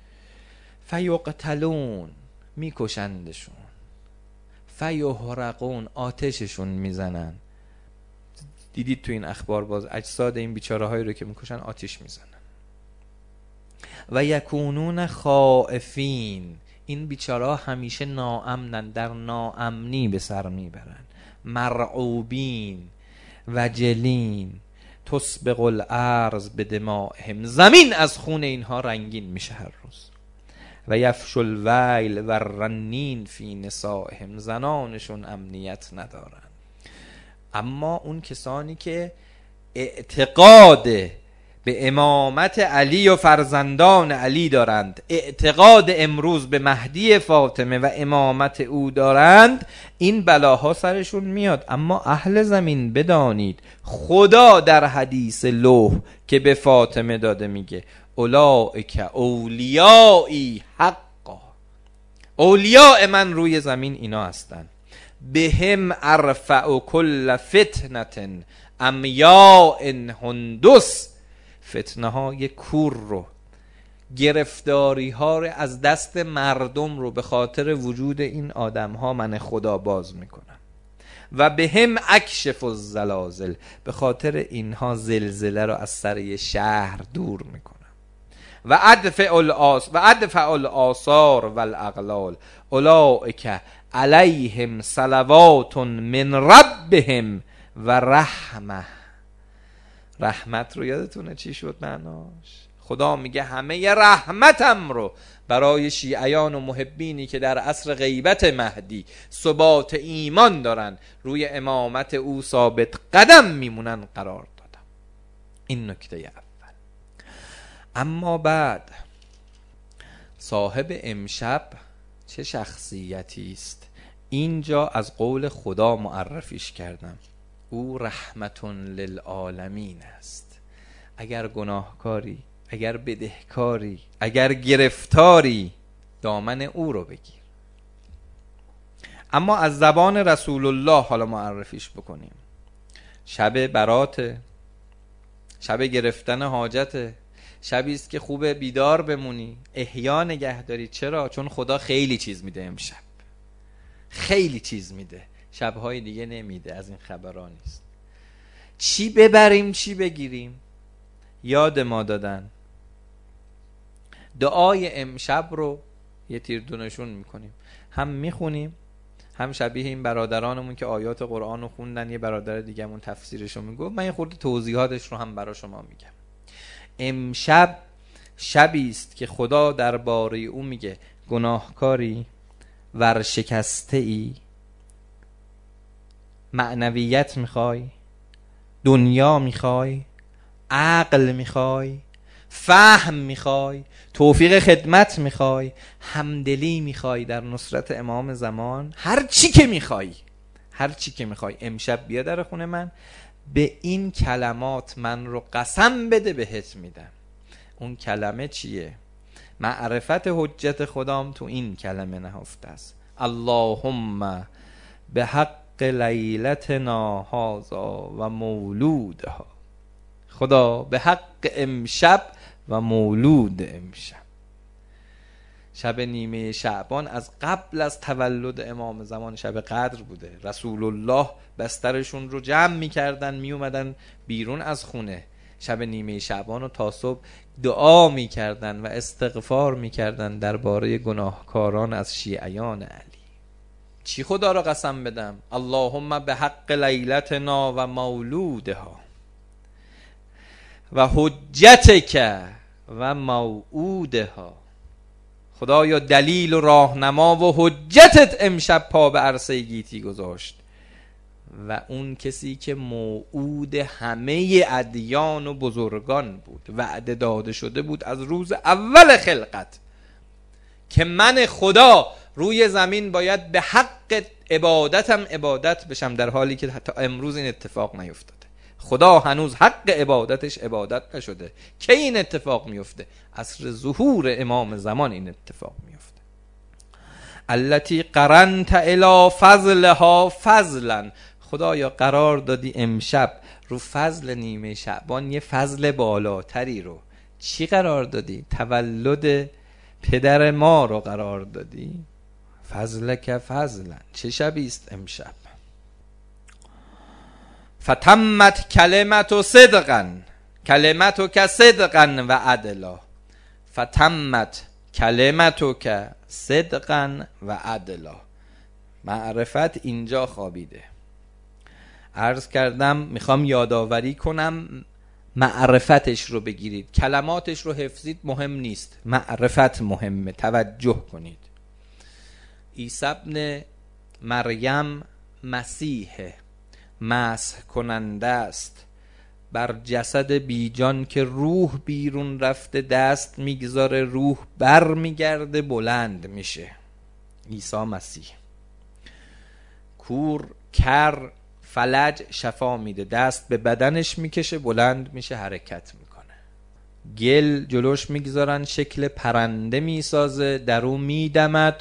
فیقتلون، میکشندشون، فیحرقون، آتششون میزنن. دیدید تو این اخبار باز اجساد این بیچاره هایی رو که میکشن آتش میزنن. و یکونون خائفین، این بیچاره ها همیشه ناامنن، در ناامنی به سر میبرن. مرعوبین وجلین، تسبق الارض به دمائهم، زمین از خون اینها رنگین میشه هر روز. و یفش الویل و رنین فی نسائهم، زنانشون امنیت ندارن. اما اون کسانی که اعتقاد به امامت علی و فرزندان علی دارند، اعتقاد امروز به مهدی فاطمه و امامت او دارند، این بلاها سرشون میاد. اما اهل زمین بدانید خدا در حدیث لوح که به فاطمه داده میگه اولئک اولیایی حقا، اولیاء من روی زمین اینا هستن. بهم ارفع کل فتنة امیاء هندس، فتنه های کور رو، گرفتاری ها رو از دست مردم رو به خاطر وجود این آدم ها من خدا باز میکنم. و به هم اکشف الزلازل، به خاطر اینها زلزله رو از سر شهر دور میکنم. و ادفع الاس و ادفع الآثار والاغلال اولئک علیهم صلوات من ربهم و رحمه رحمت رو یادتونه چی شد معناش؟ خدا میگه همه رحمتم رو برای شیعیان و محبینی که در عصر غیبت مهدی ثبات ایمان دارن، روی امامت او ثابت قدم میمونن قرار دادم. این نکته اول. اما بعد صاحب امشب چه شخصیتی است؟ اینجا از قول خدا معرفیش کردم، او رحمت للعالمین است. اگر گناهکاری، اگر بدهکاری، اگر گرفتاری، دامن او رو بگیر. اما از زبان رسول الله حالا معرفیش بکنیم. شب برات، شب گرفتن حاجته، شبی است که خوبه بیدار بمونی، احیا نگه داری. چرا؟ چون خدا خیلی چیز میده امشب، خیلی چیز میده، شبهای دیگه نمیده. از این خبرها نیست. چی ببریم چی بگیریم یاد ما دادن. دعای امشب رو یه تیردونشون میکنیم، هم میخونیم، هم شبیه این برادرانمون که آیات قرآن رو خوندن، یه برادر دیگه‌مون تفسیرش رو میگه، من یه خورده توضیحاتش رو هم برای شما میگم. امشب شبی است که خدا درباره او میگه گناهکاری، ورشکسته ای، معنویت میخوای، دنیا میخوای، عقل میخوای، فهم میخوای، توفیق خدمت میخوای، همدلی میخوای در نصرت امام زمان، هر چی که میخوای، هر چی که میخوای امشب بیا در خونه من، به این کلمات من رو قسم بده بهت میدم. اون کلمه چیه؟ معرفت حجت خدام تو این کلمه نهفته است. اللهم به حق لیلتنا هذا و مولودها. خدا به حق امشب و مولود امشب. شب نیمه شعبان از قبل از تولد امام زمان شب قدر بوده. رسول الله بسترشون رو جمع میکردن، میومدن بیرون از خونه شب نیمه شعبان رو تا صبح دعا میکردن و استغفار میکردن درباره گناهکاران از شیعیان علی. چی خدا را قسم بدم؟ اللهم به حق لیلتنا و مولودها و حجتک و موعودها. خدایا دلیل و راهنما و حجتت امشب پا به عرصه گیتی گذاشت و اون کسی که موعود همه ادیان و بزرگان بود، وعده داده شده بود از روز اول خلقت که من خدا روی زمین باید به حق عبادتم عبادت بشم، در حالی که حتی امروز این اتفاق نیفتاده. خدا هنوز حق عبادتش عبادت نشده. کی این اتفاق میفته؟ عصر ظهور امام زمان این اتفاق میفته. التی قرنت الی فضلها فضلا. خدایا قرار دادی امشب رو فضل نیمه شعبان یه فضل بالاتری رو. چی قرار دادی؟ تولد پدر ما رو قرار دادی. فضلک فضلا. چه شبی است امشب؟ فتمت کلمت و صدقا، کلمت و که صدقا و عدلا. فتمت کلمت و که صدقا و عدلا. معرفت اینجا خوابیده. عرض کردم میخوام یادآوری کنم معرفتش رو بگیرید. کلماتش رو حفظید مهم نیست، معرفت مهمه. توجه کنید. عیسی ابن مریم مسیحه، مسح کننده است بر جسد بیجان که روح بیرون رفته، دست میگذاره روح بر میگرده بلند میشه. عیسی مسیح. کور، کر، فلج شفا میده، دست به بدنش میکشه بلند میشه حرکت میکنه. گل جلوش میگذارن شکل پرنده میسازه، در اون میدمد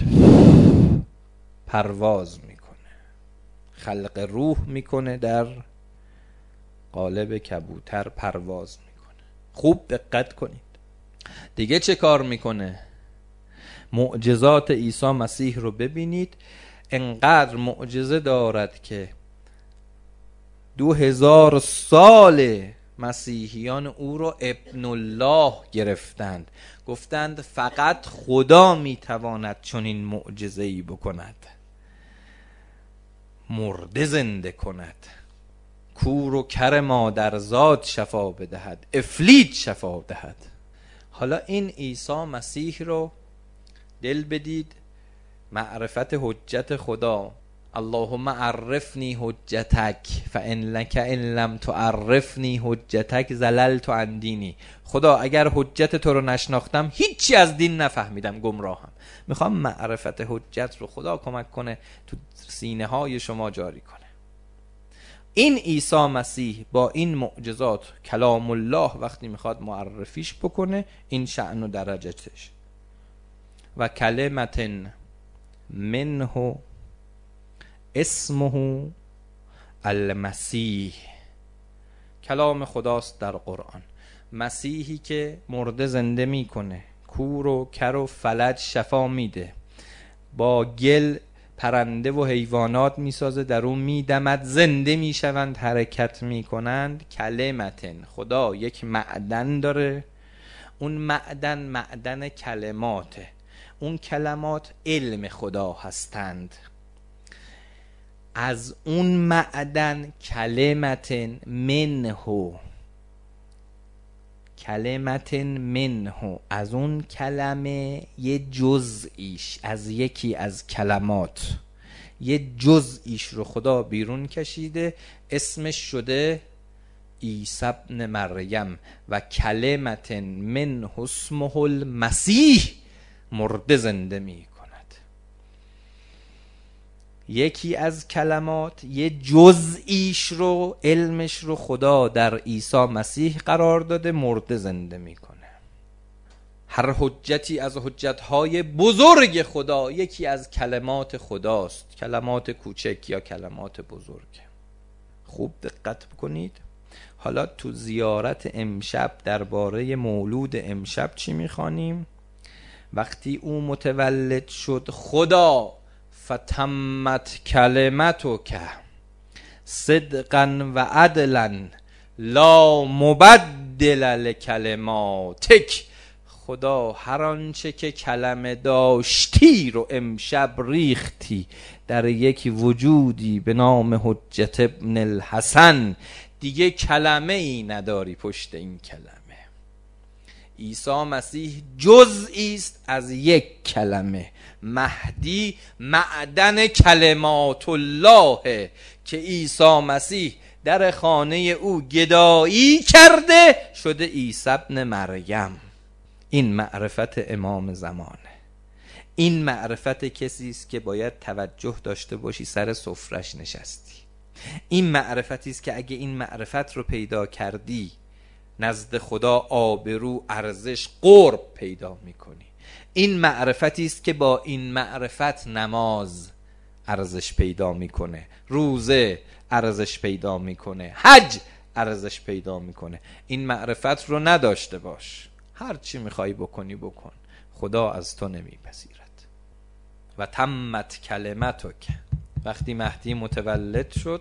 پرواز میکنه. خلق روح میکنه، در قالب کبوتر پرواز میکنه. خوب دقت کنید. دیگه چه کار میکنه؟ معجزات عیسی مسیح رو ببینید. انقدر معجزه دارد که دو هزار سال مسیحیان او رو ابن الله گرفتند، گفتند فقط خدا میتواند چنین معجزه‌ای بکند، مرده زنده کند، کور و کر مادرزاد شفا بدهد، افلیت شفا دهد. حالا این عیسی مسیح رو دل بدید معرفت حجت خدا. اللهم عرفنی حجتک فانک ان لم تعرفنی حجتک زللت عن دینی. خدا اگر حجت تو رو نشناختم هیچی از دین نفهمیدم، گمراهم. میخوام معرفت حجت رو خدا کمک کنه تو سینه های شما جاری کنه. این عیسی مسیح با این معجزات کلام الله وقتی میخواد معرفیش بکنه، این شأن و درجتش. و کلمت منه اسمه المسیح، کلام خداست در قرآن. مسیحی که مرده زنده میکنه، کور و کر و فلج شفا میده، با گل پرنده و حیوانات میسازه، در اون میدمد، زنده میشوند، حرکت میکنند. کلمتن، خدا یک معدن داره، اون معدن معدن کلماته، اون کلمات علم خدا هستند. از اون معدن کلمتن منه، کلمتن منه، از اون کلمه یه جزئیش، از یکی از کلمات یه جزئیش رو خدا بیرون کشیده، اسمش شده عیسی ابن مریم. و کلمتن منه اسمه المسیح، مرده زنده می کند. یکی از کلمات یه جزئیش رو، علمش رو خدا در عیسی مسیح قرار داده، مرده زنده می کنه. هر حجتی از حجتهای بزرگ خدا یکی از کلمات خداست، کلمات کوچک یا کلمات بزرگ. خوب دقت بکنید. حالا تو زیارت امشب درباره مولود امشب چی میخوانیم؟ وقتی او متولد شد، خدا فتمت کلمتک صدقا و عدلا لا مبدل لکلماتک. خدا هر آنچه که کلمه داشتی رو امشب ریختی در یک وجودی به نام حجت ابن الحسن، دیگه کلمه ای نداری پشت این کلمه. عیسی مسیح جزئی است از یک کلمه. مهدی معدن کلمات الله که عیسی مسیح در خانه او گدایی کرده شده عیسی ابن مریم. این معرفت امام زمانه. این معرفت کسی است که باید توجه داشته باشی سر سفرش نشستی. این معرفتی است که اگه این معرفت رو پیدا کردی نزد خدا آبرو، ارزش، قرب پیدا میکنی. این معرفتی است که با این معرفت نماز ارزش پیدا میکنه، روزه ارزش پیدا میکنه، حج ارزش پیدا میکنه. این معرفت رو نداشته باش، هر چی میخوای بکنی بکن، خدا از تو نمیپذیرد. و تمت کلمتک. وقتی مهدی متولد شد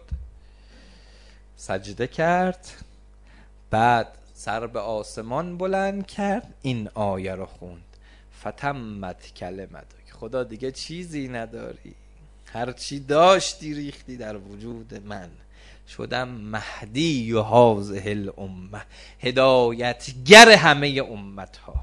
سجده کرد، بعد سر به آسمان بلند کرد، این آیه رو خوند فتمت کلمتک. خدا دیگه چیزی نداری، هر چی داشتی ریختی در وجود من، شدم مهدی و هذه الامه، هدایتگر همه امت ها.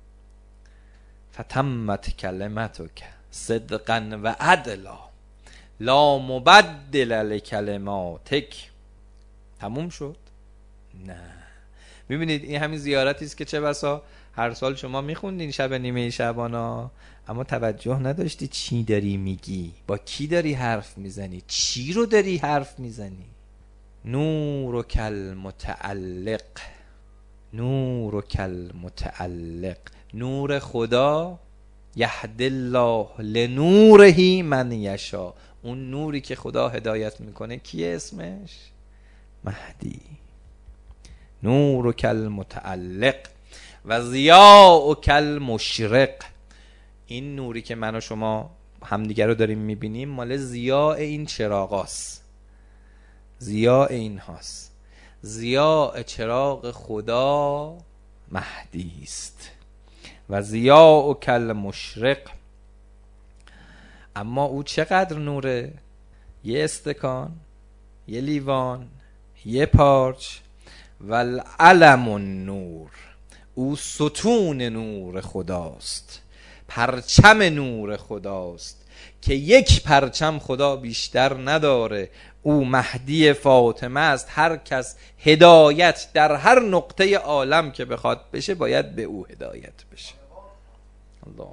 فتمت کلمتک صدقا و عدلا لا مبدل لکلماتک. تموم شد؟ نه. میبینید این همین زیارتی است که چه بسا هر سال شما میخوندین شب نیمه شعبانا، اما توجه نداشتی چی داری میگی، با کی داری حرف میزنی، چی رو داری حرف میزنی. نور کل متعلق، نور کل متعلق، نور خدا یهد الله لنوره من یشا. اون نوری که خدا هدایت میکنه کیه اسمش؟ مهدی. نور کل متعلق و ضیاء کل مشرق. این نوری که من و شما همدیگر رو داریم میبینیم مال ضیاء این چراغاست، ضیاء این هاست. ضیاء چراغ خدا مهدی است و ضیاء کل مشرق. اما او چقدر نوره؟ یه استکان، یه لیوان، یه پارچ. والعلم النور، او ستون نور خداست، پرچم نور خداست که یک پرچم خدا بیشتر نداره. او مهدی فاطمه است. هر کس هدایت در هر نقطه عالم که بخواد بشه باید به او هدایت بشه. الله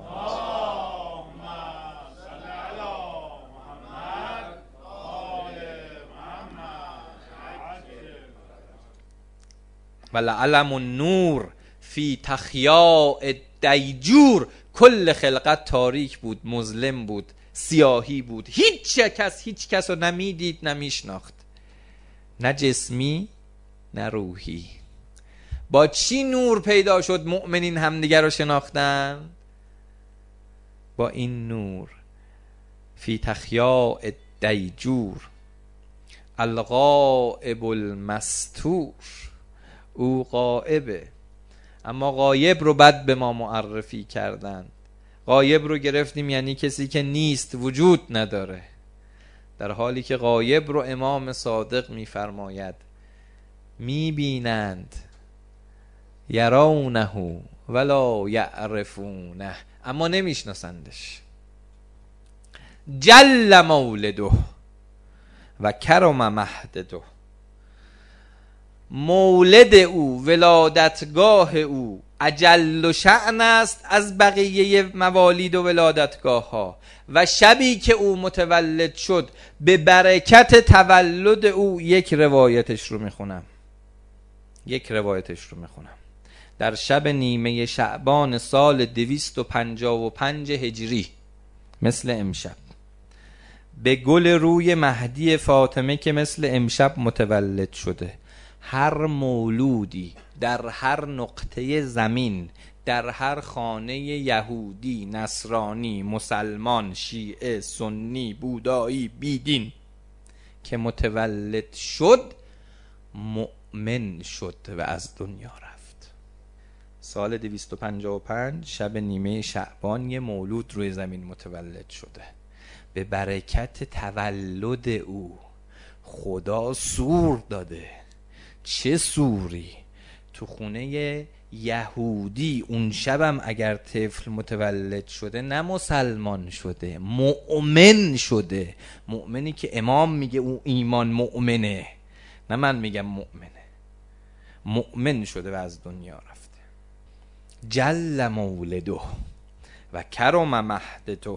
ولعلم النور فی تخیاء دیجور. کل خلقت تاریک بود، مظلم بود، سیاهی بود. هیچ کس هیچ کس رو نمیدید نمیشناخت، نه جسمی نه روحی. با چی نور پیدا شد مؤمنین همدیگر رو شناختن؟ با این نور. فی تخیاء دیجور الغائب المستور. او غائبه، اما غایب رو بد به ما معرفی کردن. غایب رو گرفتیم یعنی کسی که نیست، وجود نداره، در حالی که غایب رو امام صادق میفرماید میبینند یرونه ولا یعرفونه، اما نمیشناسندش. جل مولده و کرم مهدده. مولد او، ولادتگاه او اجل و شأن است از بقیه موالید و ولادتگاه ها، و شبی که او متولد شد به برکت تولد او. یک روایتش رو میخونم یک روایتش رو میخونم در شب نیمه شعبان سال دویست و پنجاه و پنج هجری، مثل امشب، به گل روی مهدی فاطمه که مثل امشب متولد شده. هر مولودی در هر نقطه زمین، در هر خانه یهودی، نصرانی، مسلمان، شیعه، سنی، بودایی، بیدین که متولد شد، مؤمن شد و از دنیا رفت. سال دویست و پنجاه و پنج شب نیمه شعبان یه مولود روی زمین متولد شده. به برکت تولد او خدا سور داده. چه سوری؟ تو خونه یهودی اون شبم اگر طفل متولد شده نه مسلمان شده، مؤمن شده. مؤمنی که امام میگه اون ایمان مؤمنه، نه من میگم مؤمنه. مؤمن شده و از دنیا رفته. جل مولده و کرم مهدده.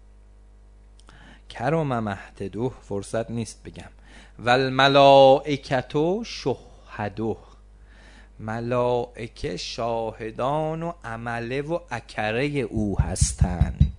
کرم مهدده فرصت نیست بگم. والملائکة شهده. ملائکه شاهدان و عمله و اکره او هستند.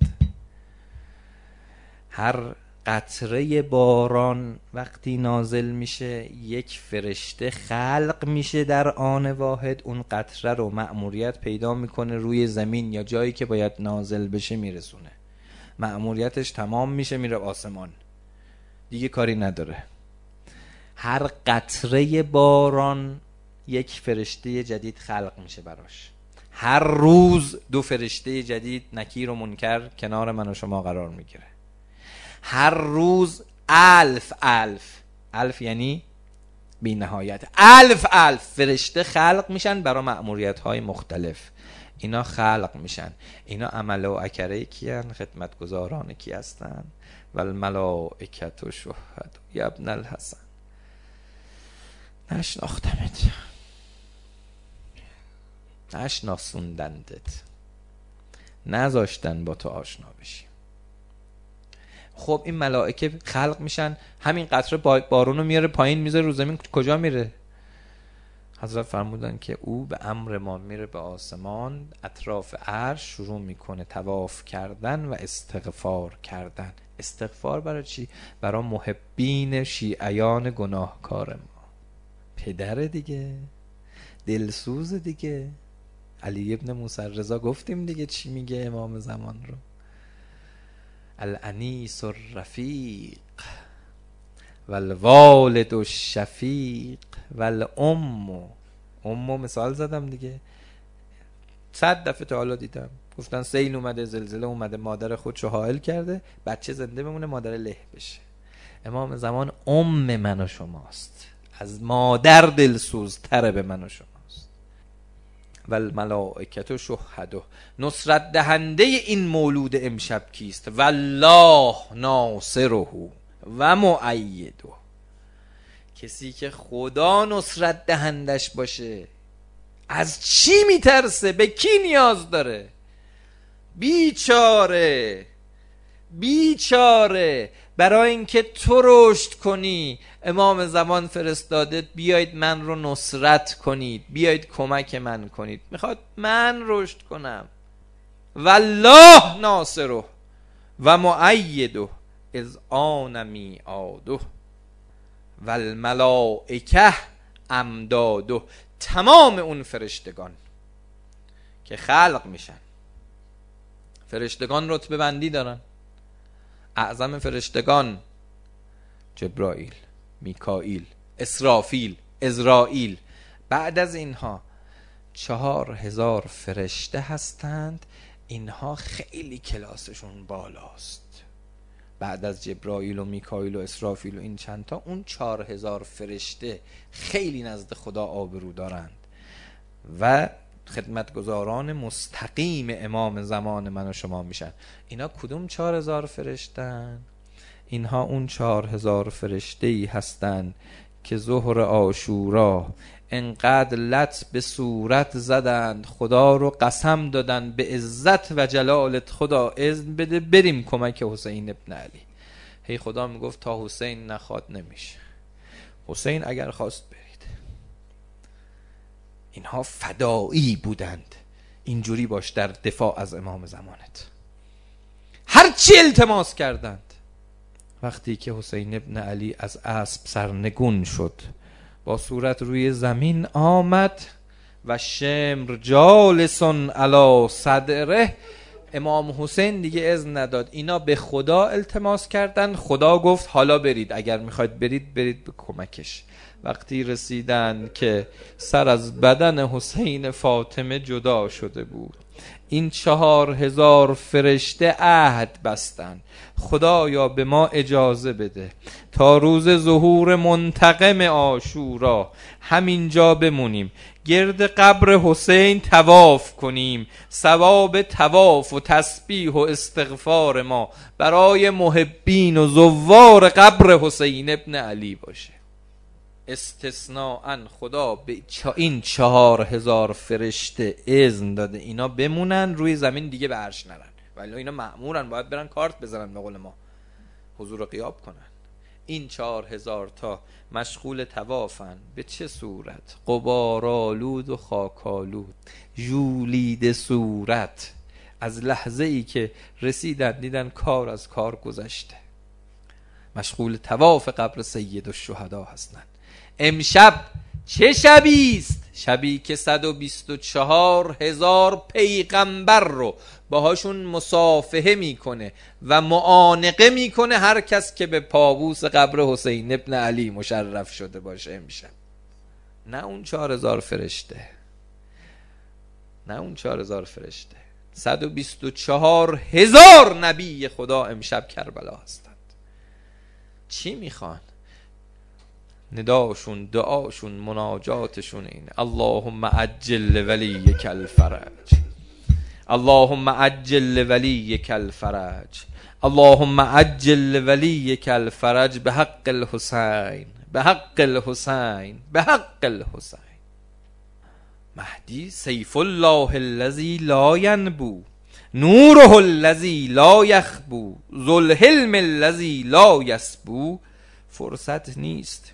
هر قطره باران وقتی نازل میشه یک فرشته خلق میشه در آن واحد. اون قطره رو مأموریت پیدا میکنه روی زمین یا جایی که باید نازل بشه میرسونه. مأموریتش تمام میشه میره آسمان، دیگه کاری نداره. هر قطره باران یک فرشته جدید خلق میشه براش. هر روز دو فرشته جدید نکیر و منکر کنار من و شما قرار میگیره. هر روز الف الف الف یعنی بی نهایت، الف الف فرشته خلق میشن برای مأموریت های مختلف. اینا خلق میشن. اینا عمل و اکره کیان؟ خدمتگزاران کی هستن؟ والملائکة شهد. یا ابن الحسن نشناختمت، نشناسوندندت، نذاشتن با تو آشنا بشی. خب این ملائکه خلق میشن، همین قطره بارون رو میاره پایین میذاره رو زمین، کجا میره؟ حضرت فرمودن که او به امر ما میره به آسمان، اطراف عرش شروع میکنه طواف کردن و استغفار کردن. استغفار برای چی؟ برای محبین شیعیان گناهکار ما. پدر دیگه، دلسوز دیگه. علی ابن موسی رضا گفتیم دیگه چی میگه امام زمان رو. الانیس الرفیق والوالد الشفیق والام. امو مثال زدم دیگه، صد دفعه تا حالا دیدم گفتن سیل اومده، زلزله اومده، مادر خودشو حائل کرده، بچه زنده بمونه مادر له بشه. امام زمان ام من و شماست. از مادر دلسوزتر به من و شماست. و الملائکه شهده، نصرت دهنده این مولود امشب کیست؟ والله ناصره و مؤیده، کسی که خدا نصرت دهندش باشه. از چی میترسه؟ به کی نیاز داره؟ بیچاره بیچاره برای اینکه تو رشد کنی امام زمان فرستاده بیایید من رو نصرت کنید، بیایید کمک من کنید. میخواد من رشد کنم. والله ناصره و مؤیده اذ آن میعاده و الملائکه امداده. تمام اون فرشتگان که خلق میشن، فرشتگان رتبه بندی دارن. اعظم فرشتگان جبرائیل، میکائیل، اسرافیل، ازرائیل. بعد از اینها چهار هزار فرشته هستند. اینها خیلی کلاسشون بالاست. بعد از جبرائیل و میکائیل و اسرافیل و این چند تا، اون چهار هزار فرشته خیلی نزد خدا آبرو دارند و خدمتگزاران مستقیم امام زمان من و شما میشن. اینا کدوم چهار هزار فرشتن؟ اینها اون چهار هزار فرشته ای هستن که ظهر عاشورا انقدر لط به صورت زدند، خدا رو قسم دادن به عزت و جلالت خدا اذن بده بریم کمک حسین ابن علی. هی خدا میگفت تا حسین نخواد نمیشه. حسین اگر خواست برید. اینها فدایی بودند. اینجوری باش در دفاع از امام زمانت. هر چی التماس کردند. وقتی که حسین ابن علی از اسب سرنگون شد، با صورت روی زمین آمد و شمر جالسون علی صدره، امام حسین دیگه اذن نداد. اینا به خدا التماس کردن، خدا گفت حالا برید، اگر میخواید برید برید به کمکش. وقتی رسیدن که سر از بدن حسین فاطمه جدا شده بود، این چهار هزار فرشته عهد بستن خدایا به ما اجازه بده تا روز ظهور منتقم عاشورا همینجا بمونیم، گرد قبر حسین طواف کنیم، ثواب طواف و تسبیح و استغفار ما برای محبین و زوار قبر حسین ابن علی باشه. استثناءً خدا به این چهار هزار فرشته اذن داده اینا بمونن روی زمین، دیگه به عرش نرن. ولی اینا مأمورن، باید برن کارت بزنن، به قول ما حضور غیاب کنن. این چهار هزار تا مشغول طوافن. به چه صورت؟ غبارآلود و خاکالود، ژولید صورت. از لحظه ای که رسیدن دیدن کار از کار گذشته، مشغول طواف قبر سید الشهدا هستند. امشب چه شبی است؟ شبی که صد و بیست و چهار هزار پیغمبر رو باهاشون مصافحه میکنه و معانقه میکنه هر کس که به پابوس قبر حسین ابن علی مشرف شده باشه امشب. نه اون چهار هزار فرشته، نه اون چهار هزار فرشته، صد و بیست و چهار هزار نبی خدا امشب کربلا هستند. چی میخوان؟ نداشون، دعاشون، مناجاتشون اینه: اللهم عجل ولیک الفرج، اللهم عجل ولیک الفرج، اللهم عجل ولیک الفرج به حق الحسین، به حق الحسین، به حق الحسین. مهدی سیف الله الذی لا ینبو، نوره الذی لا یخبو، ذو الحلم الذی لا یسبو. فرصت نیست،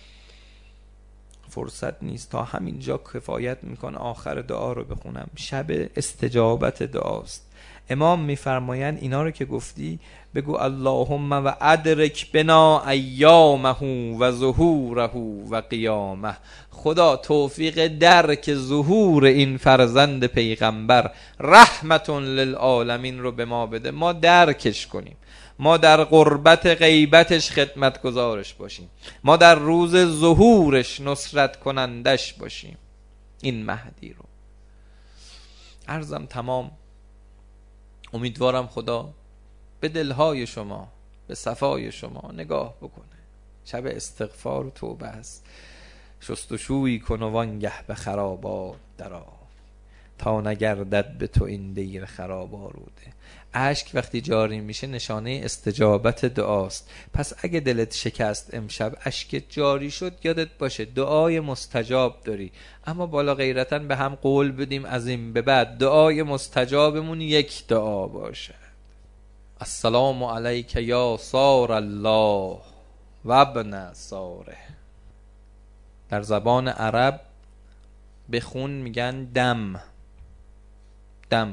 فرصت نیست. تا همینجا کفایت میکنه. آخر دعا رو بخونم. شب استجابت دعاست. امام میفرمایند اینا رو که گفتی بگو اللهم و ادرک بنا ایامه و ظهوره و قیامه. خدا توفیق درک ظهور این فرزند پیغمبر رحمت للعالمین رو به ما بده، ما درکش کنیم، ما در قربت غیبتش خدمت گزارش باشیم، ما در روز ظهورش نصرت کنندش باشیم. این مهدی رو عرضم تمام. امیدوارم خدا به دلهای شما، به صفای شما نگاه بکنه. شب استغفار و توبه است. شستشویی کن و وانگه به خرابات درآی، تا نگردد به تو این دیر خراب آلوده. اشک وقتی جاری میشه نشانه استجابت دعاست. پس اگه دلت شکست امشب، اشک جاری شد، یادت باشه دعای مستجاب داری. اما بالا غیرتاً به هم قول بدیم از این به بعد دعای مستجابمون یک دعا باشه: السلام علیک یا سار الله و ابن ساره. در زبان عرب به خون میگن دم، دم.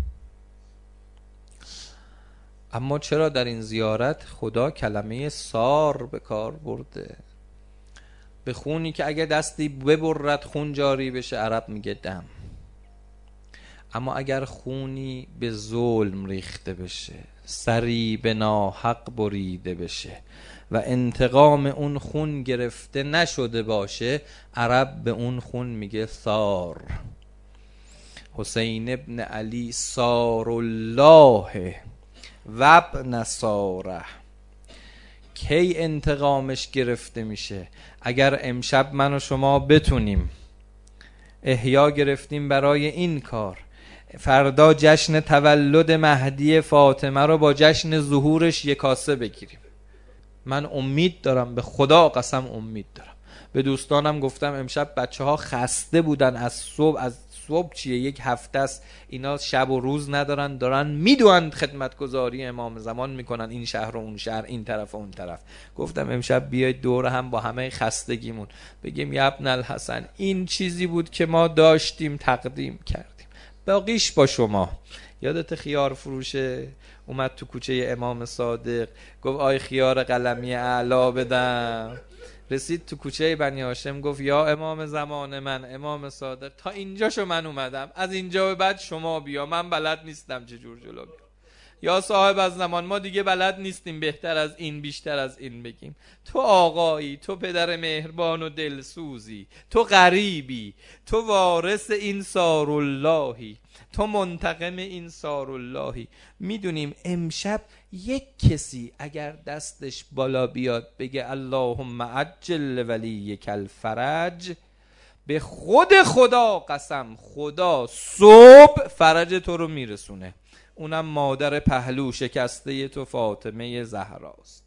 اما چرا در این زیارت خدا کلمه سار به کار برده؟ به خونی که اگه دستی ببرد خون جاری بشه عرب میگه دم. اما اگر خونی به ظلم ریخته بشه، سری به ناحق بریده بشه و انتقام اون خون گرفته نشده باشه، عرب به اون خون میگه ثار. حسین ابن علی سار الله و ابن ساره. کی انتقامش گرفته میشه؟ اگر امشب من و شما بتونیم احیا گرفتیم برای این کار، فردا جشن تولد مهدی فاطمه رو با جشن ظهورش یکاسه بگیریم. من امید دارم، به خدا قسم امید دارم. به دوستانم گفتم امشب بچه ها خسته بودن از صبح، از صبح چیه یک هفته است اینا شب و روز ندارن، دارن میدوند خدمتگزاری امام زمان میکنن، این شهر و اون شهر، این طرف و اون طرف. گفتم امشب بیاید دور هم با همه خستگیمون بگیم یا ابن الحسن این چیزی بود که ما داشتیم تقدیم کردیم، باقیش با شما. یادت خیار فروشه اومد تو کوچه امام صادق گفت آی خیار قلمی اعلا بدم؟ رسید تو کوچه بنی هاشم گفت یا امام زمان من، امام صادق تا اینجاشو من اومدم، از اینجا به بعد شما بیا، من بلد نیستم چجور جلو بیام. یا صاحب از زمان ما دیگه بلد نیستیم بهتر از این بیشتر از این بگیم. تو آقایی، تو پدر مهربان و دلسوزی، تو غریبی، تو وارث این ساراللهی، تو منتقم این ساراللهی. میدونیم امشب یک کسی اگر دستش بالا بیاد بگه اللهم عجل ولیک الفرج، به خود خدا قسم خدا صبح فرج تو رو میرسونه. اونم مادر پهلو شکسته تو فاطمه زهراست.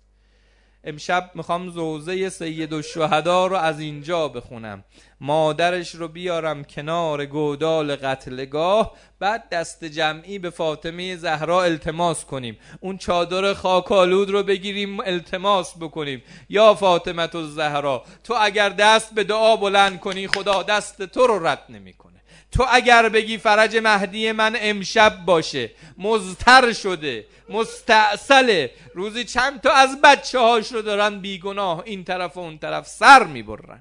امشب میخوام زوزه سید الشهدا رو از اینجا بخونم، مادرش رو بیارم کنار گودال قتلگاه، بعد دست جمعی به فاطمه زهرا التماس کنیم، اون چادر خاکالود رو بگیریم التماس بکنیم یا فاطمه الزهرا تو اگر دست به دعا بلند کنی خدا دست تو رو رد نمی کنه. تو اگر بگی فرج مهدی من امشب باشه، مضطر شده، مستعسله، روزی چند تا از بچه هاش رو دارن بیگناه این طرف و اون طرف سر میبرن.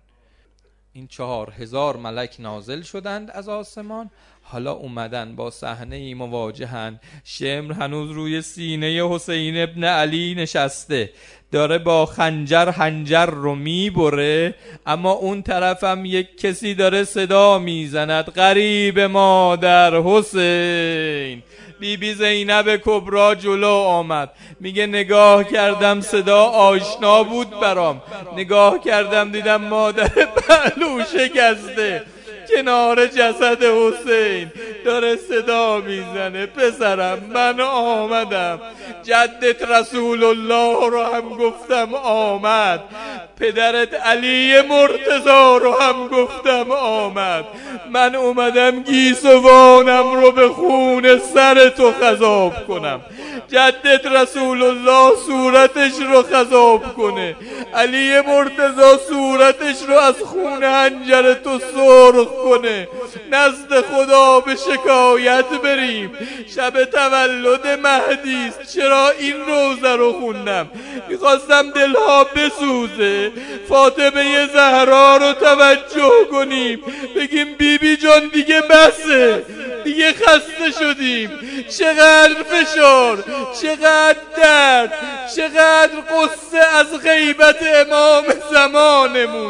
این چهار هزار ملک نازل شدند از آسمان، حالا اومدن با صحنه مواجهن. شمر هنوز روی سینه حسین ابن علی نشسته، داره با خنجر خنجر رو میبره، اما اون طرفم یک کسی داره صدا میزند غریب مادر حسین. بی بی زینب کبرا جلو آمد، میگه نگاه کردم صدا آشنا بود برام، نگاه کردم دیدم مادر پهلو شکسته کنار جسد حسین داره صدا میزنه پسرم من آمدم. جدت رسول الله رو هم گفتم آمد، پدرت علی مرتضی رو هم گفتم آمد. من اومدم گیسوانم رو به خون سر تو خضاب کنم. جدت رسول الله صورتش رو خضاب کنه، علی مرتضی صورتش رو از خون حنجر تو سرخ کنه. نزد خدا به شکایت بریم، شب تولد مهدی است، چرا این روزه رو خوندم؟ میخواستم دلها بسوزه، فاطمه زهرا رو توجه کنیم، بگیم بی بی جان دیگه بسه، دیگه خسته شدیم. چقدر فشار، چقدر درد، چقدر قصه از غیبت امام زمانمون.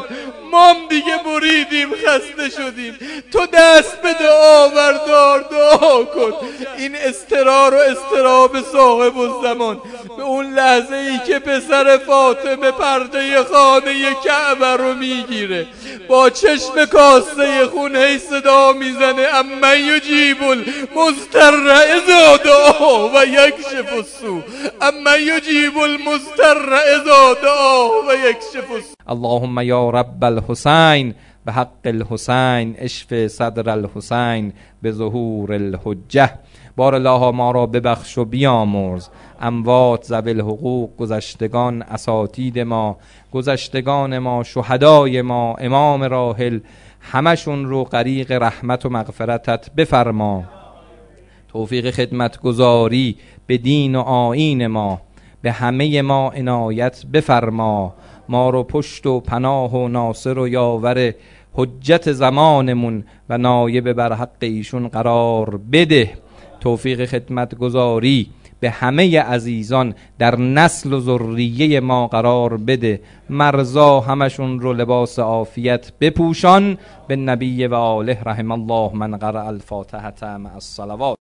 مام دیگه بریدیم، خسته شدیم، تو دست به دعا بردار، دعا کن. این استرار و استراب صاحب الزمان به اون لحظه ای که پسر فاطمه پرده خانه کعبه رو میگیره، با چشم کاسه خون هی صدا میزنه امن یجیب المضطر اذا دعا و یکشف السوء، امن یجیب المضطر اذا دعا و یکشف السوء. اللهم یا رب الحسین به حق الحسین اشف صدر الحسین به ظهور الحجه. بار الله ما را ببخش و بیامرز، اموات ذوی الحقوق، گذشتگان اساتید ما، گذشتگان ما، شهدای ما، امام راحل، همشون رو غریق رحمت و مغفرتت بفرما. توفیق خدمت گزاری به دین و آیین ما، به همه ما عنایت بفرما. ما رو پشت و پناه و ناصر و یاور حجت زمانمون و نایب بر حق ایشون قرار بده. توفیق خدمت گزاری به همه عزیزان در نسل و ذریه ما قرار بده. مرزا همشون رو لباس عافیت بپوشان. به نبی و آله رحم الله من قرأ الفاتحه مع الصلوات.